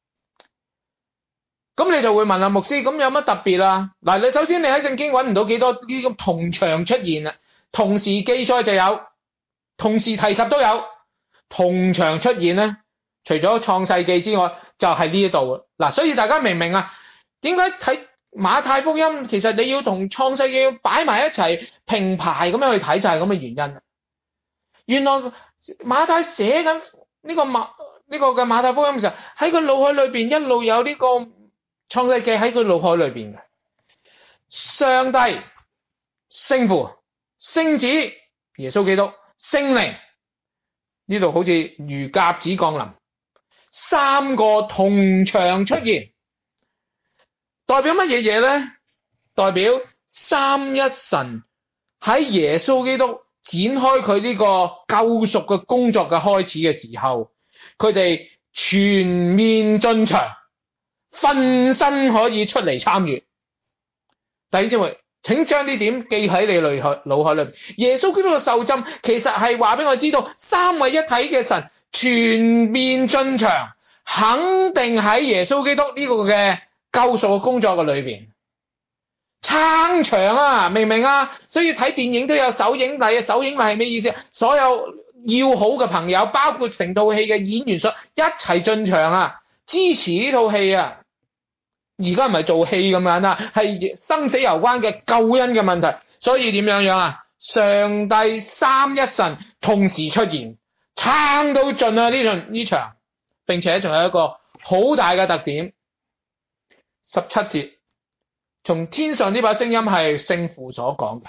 咁你就會問啦，牧師，咁有乜特別啊？嗱，你首先你喺聖經揾唔到幾多呢啲咁同場出現啊，同時記載就有，同時提及都有，同場出現咧，除咗創世記之外，就係呢一度。嗱，所以大家明唔明啊？點解睇馬太福音，其實你要同創世記要擺埋一齊平排咁樣去睇，就係咁嘅原因。原來馬太寫緊呢個馬呢個嘅馬太福音嘅時候，喺佢腦海裏邊一路有呢個創世記喺佢腦海裏邊嘅。上帝、聖父、聖子、耶穌基督、聖靈，呢度好似如鴿子降臨，三個同場出現，代表乜嘢嘢咧？代表三一神喺耶穌基督展開佢呢個救贖嘅工作嘅開始嘅時候，佢哋全面進場，分身可以出嚟參與。弟兄姊妹，請將呢點記喺你腦海腦海裏面。耶穌基督嘅受浸其實係話俾我知道，三位一體嘅神全面進場，肯定喺耶穌基督呢個嘅救贖嘅工作嘅裏邊撐場啊，明唔明啊？所以睇電影都有首映禮，首映禮係咩意思？所有要好嘅朋友，包括成套戲嘅演員，所一齊進場啊，支持呢套戲啊！而家唔係做戲咁樣啦，係生死攸關嘅救恩嘅問題，所以點樣樣啊？上帝三一神同時出現，撐到盡啊！呢場呢場，並且仲有一個好大嘅特點，十七節，從天上呢把聲音係聖父所講嘅，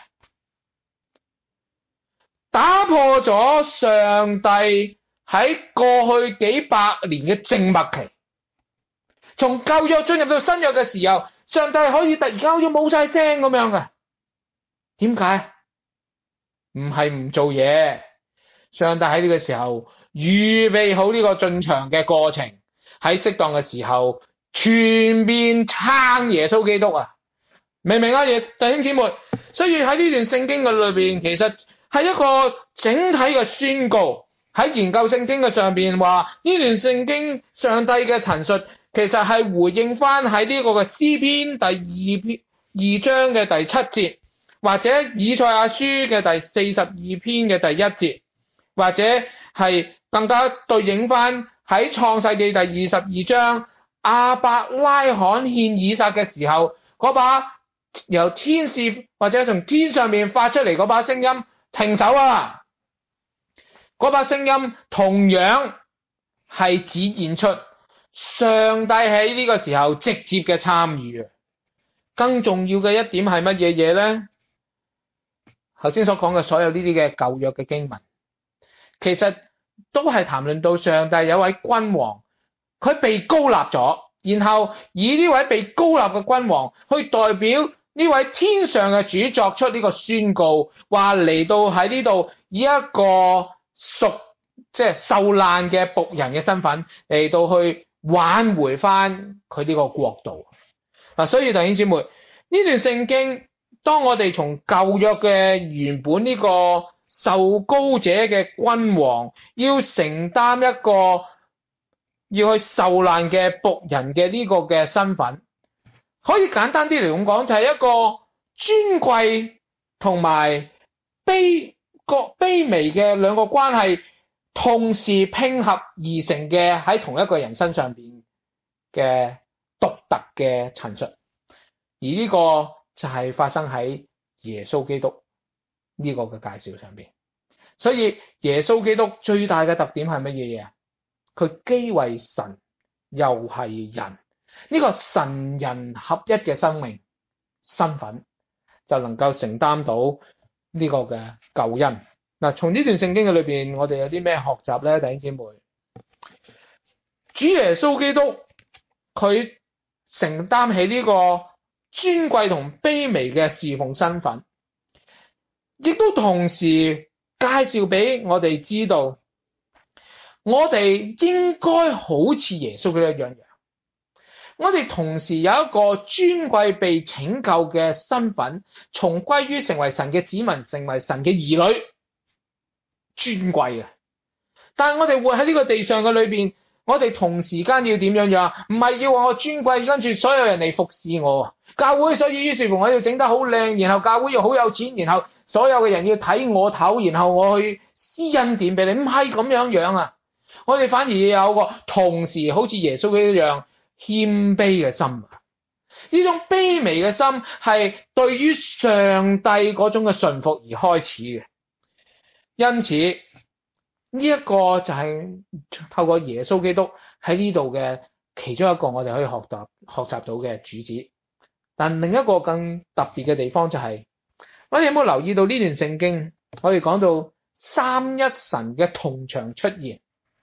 打破咗上帝喺過去幾百年嘅靜默期。從舊約進入到新約嘅時候，上帝可以突然間好似冇晒聲咁樣嘅。點解？唔係唔做嘢，上帝喺呢個時候預備好呢個進場嘅過程，喺適當嘅時候全面撐耶穌基督啊！明唔明啊？弟兄姊妹，所以喺呢段聖經嘅裏邊，其實係一個整體嘅宣告。喺研究聖經嘅上邊話，呢段聖經上帝嘅陳述，其實係回應翻喺呢個嘅詩篇第二篇二章嘅第七節，或者以賽亞書嘅第四十二篇嘅第一節，或者係更加對應翻喺創世記第二十二章亞伯拉罕獻以撒嘅時候，嗰把由天使或者從天上面發出嚟嗰把聲音，停手啊！嗰把聲音同樣係展現出上帝喺呢個時候直接嘅參與。更重要嘅一點係乜嘢嘢呢？頭先所講嘅所有呢啲嘅舊約嘅經文，其實都係談論到上帝有位君王，佢被膏立咗，然後以呢位被膏立嘅君王去代表呢位天上嘅主作出呢個宣告，話嚟到喺呢度以一個屬即係受難嘅僕人嘅身份嚟到去挽回翻佢呢個國度。嗱，所以弟兄姊妹，呢段聖經，當我哋從舊約嘅原本呢個受膏者嘅君王要承擔一個要去受難嘅僕人嘅呢個嘅身份，可以簡單啲嚟咁講，就係一個尊貴同埋卑個卑微嘅兩個關係同時拼合而成嘅，喺同一個人身上邊嘅獨特嘅陳述。而呢個就係發生喺耶穌基督呢個嘅介紹上邊。所以耶穌基督最大嘅特點係乜嘢嘢？佢既為神又係人，呢個神人合一嘅生命身份就能夠承擔到呢個嘅救恩。嗱，從呢段聖經嘅裏邊，我哋有啲咩學習咧？弟兄姊妹，主耶穌基督佢承擔起呢個尊貴同卑微嘅侍奉身份，亦都同時介紹俾我哋知道，我哋應該好似耶穌基督一樣樣。我哋同時有一個尊貴被拯救嘅身份，重歸於成為神嘅子民，成為神嘅兒女。尊貴啊！但係我哋活喺呢個地上嘅裏邊，我哋同時間要點樣樣？唔係要話我尊貴，跟住所有人嚟服侍我。教會所以於是乎我要整得好靚，然後教會要好有錢，然後所有嘅人要睇我頭，然後我去施恩典俾你，唔係咁樣樣啊！我哋反而要有個同時好似耶穌一樣謙卑嘅心。呢種卑微嘅心係對於上帝嗰種嘅順服而開始嘅。因此呢一個就係透過耶穌基督喺呢度嘅其中一個我哋可以學習學習到嘅主旨。但另一個更特別嘅地方就係，我哋有冇留意到呢段聖經我哋講到三一神嘅同場出現？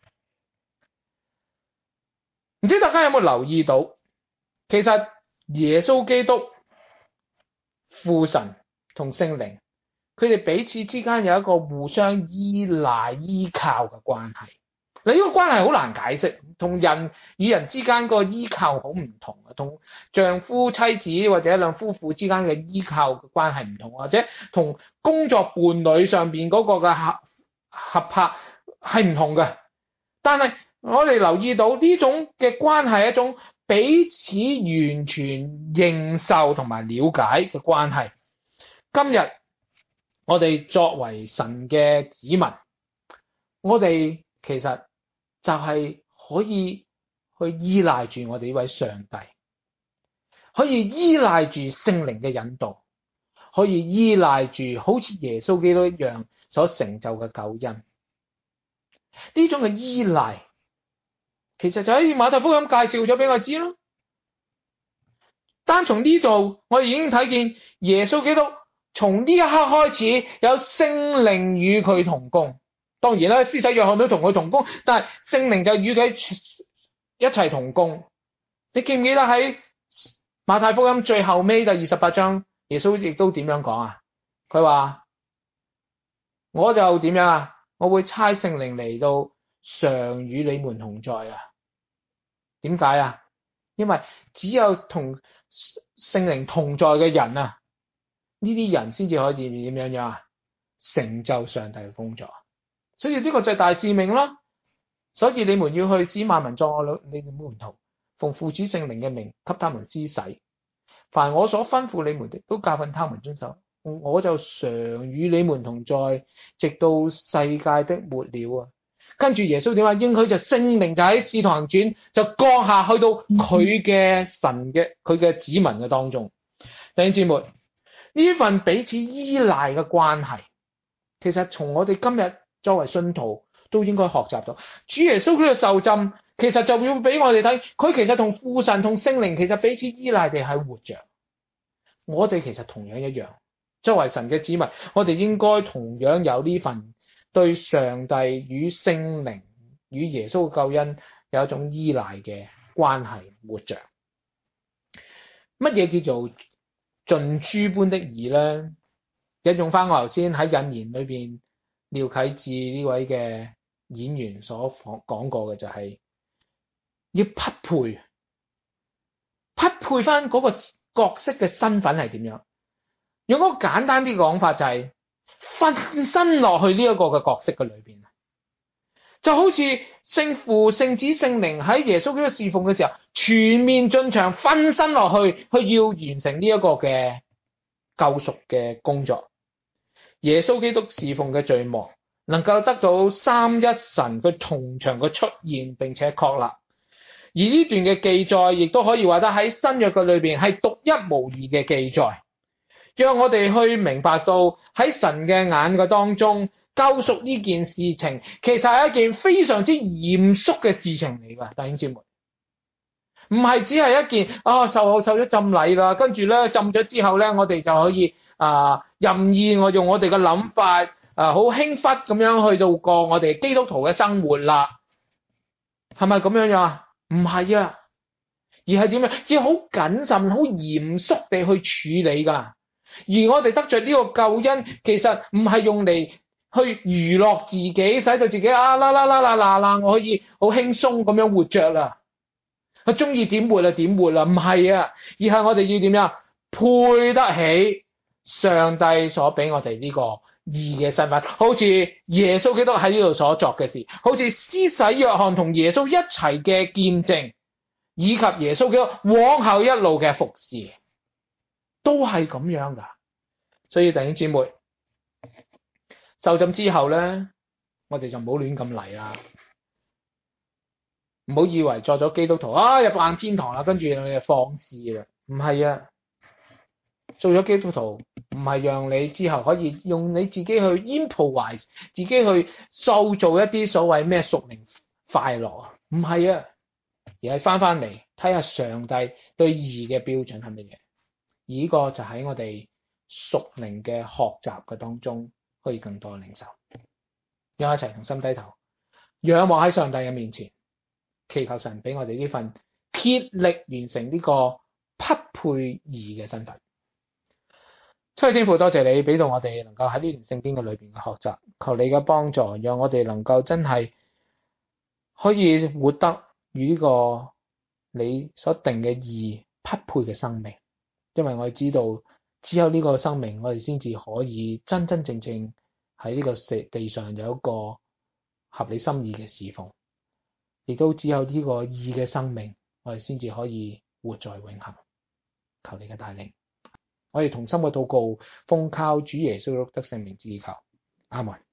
唔知大家有冇留意到，其實耶穌基督、父神同聖靈佢哋彼此之間有一個互相依賴依靠嘅關係。你呢個關係好難解釋，同人與人之間個依靠好唔同啊，同丈夫妻子或者兩夫婦之間嘅依靠嘅關係唔同，或者同工作伴侶上邊嗰個嘅合合拍係唔同嘅。但係我哋留意到呢種嘅關係係一種彼此完全認受同埋了解嘅關係。今日我哋作為神嘅子民，我哋其實就係可以去依賴住我哋呢位上帝，可以依賴住聖靈嘅引導，可以依賴住好似耶穌基督一樣所成就嘅救恩。呢種嘅依賴其實就喺馬太福音介紹咗俾我知咯。單從呢度我哋已經睇見耶穌基督從呢一刻開始有聖靈與佢同工。當然啦，施洗約翰都同佢同工，但係聖靈就與佢一齊同工。你記唔記得喺馬太福音最後尾第二十八章，耶穌亦都點樣講啊？佢話我就點樣啊？我會差聖靈嚟到常與你們同在啊。點解啊？因為只有同聖靈同在嘅人啊，呢啲人先至可以點樣樣啊？成就上帝嘅工作。所以呢個就係大使命咯。所以你們要去使萬民作我你哋門徒，奉父子聖靈嘅名給他們施洗，凡我所吩咐你們的，都教訓他們遵守。我就常與你們同在，直到世界的末了啊！跟住耶穌點啊？應許就聖靈就喺使徒行傳就降下去到佢嘅神嘅佢嘅子民嘅當中。弟兄姊妹，呢份彼此依賴嘅關係，其實從我哋今日作為信徒都應該學習到。主耶穌佢嘅受浸，其實就要俾我哋睇，佢其實同父神同聖靈其實彼此依賴地係活着。我哋其實同樣一樣，作為神嘅子民，我哋應該同樣有呢份對上帝與聖靈與耶穌嘅救恩有一種依賴嘅關係活着。乜嘢叫做盡諸般的義咧？引用翻我頭先喺引言裏邊廖啟智呢位嘅演員所講過嘅，就係要匹配匹配翻嗰個角色嘅身份係點樣。用一個簡單啲講法，就係分身落去呢一個嘅角色嘅裏邊，就好似聖父聖子聖靈喺耶穌基督侍奉嘅時候全面進場分身落去，去要完成呢一個嘅救贖嘅工作。耶穌基督侍奉嘅序幕能夠得到三一神佢同場嘅出現並且確立，而呢段嘅記載亦都可以話得喺新約嘅裏邊係獨一無二嘅記載，讓我哋去明白到喺神嘅眼嘅當中，救贖呢件事情其實係一件非常之嚴肅嘅事情嚟㗎，弟兄姊妹，唔係只係一件啊受受咗浸禮啦，跟住咧浸咗之後咧，我哋就可以啊任意我用我哋嘅諗法啊好輕忽咁樣去到過我哋基督徒嘅生活啦，係咪咁樣樣啊？唔係啊，而係點樣？要好謹慎、好嚴肅地去處理㗎。而我哋得着呢個救恩，其實唔係用嚟去娛樂自己，使到自己啊啦啦啦啦啦啦，我可以好輕鬆咁樣活着啦。佢中意點活就點活啦，唔係啊，而係我哋要點樣配得起上帝所俾我哋呢個義嘅身份，好似耶穌基督喺呢度所作嘅事，好似施洗約翰同耶穌一齊嘅見證，以及耶穌基督往後一路嘅服侍，都係咁樣噶。所以弟兄姊妹，受浸之後咧，我哋就唔好亂咁嚟啦，唔好以為作咗基督徒啊入硬天堂啦，跟住你就放肆啦。唔係啊，做咗基督徒唔係讓你之後可以用你自己去 improvise， 自己去塑造一啲所謂咩屬靈快樂啊，唔係啊，而係翻翻嚟睇下上帝對義嘅標準係乜嘢，而呢個就喺我哋屬靈嘅學習嘅當中可以更多領受。讓我一齊同心低頭，仰望喺上帝嘅面前，祈求神俾我哋呢份竭力完成呢個匹配義嘅身份。 所以天父多謝你俾到我哋能夠喺呢段聖經嘅裏邊嘅學習，求你嘅幫助，讓我哋能夠真係可以活得與呢個你所定嘅義匹配嘅生命，因為我哋知道只有呢個生命，我哋先至可以真真正正喺呢個地上有一個合你心意嘅侍奉，亦都只有呢個義嘅生命，我哋先至可以活在永恆。求你嘅帶領，我哋同心嘅禱告，奉靠主耶穌基督得勝名之求，阿門。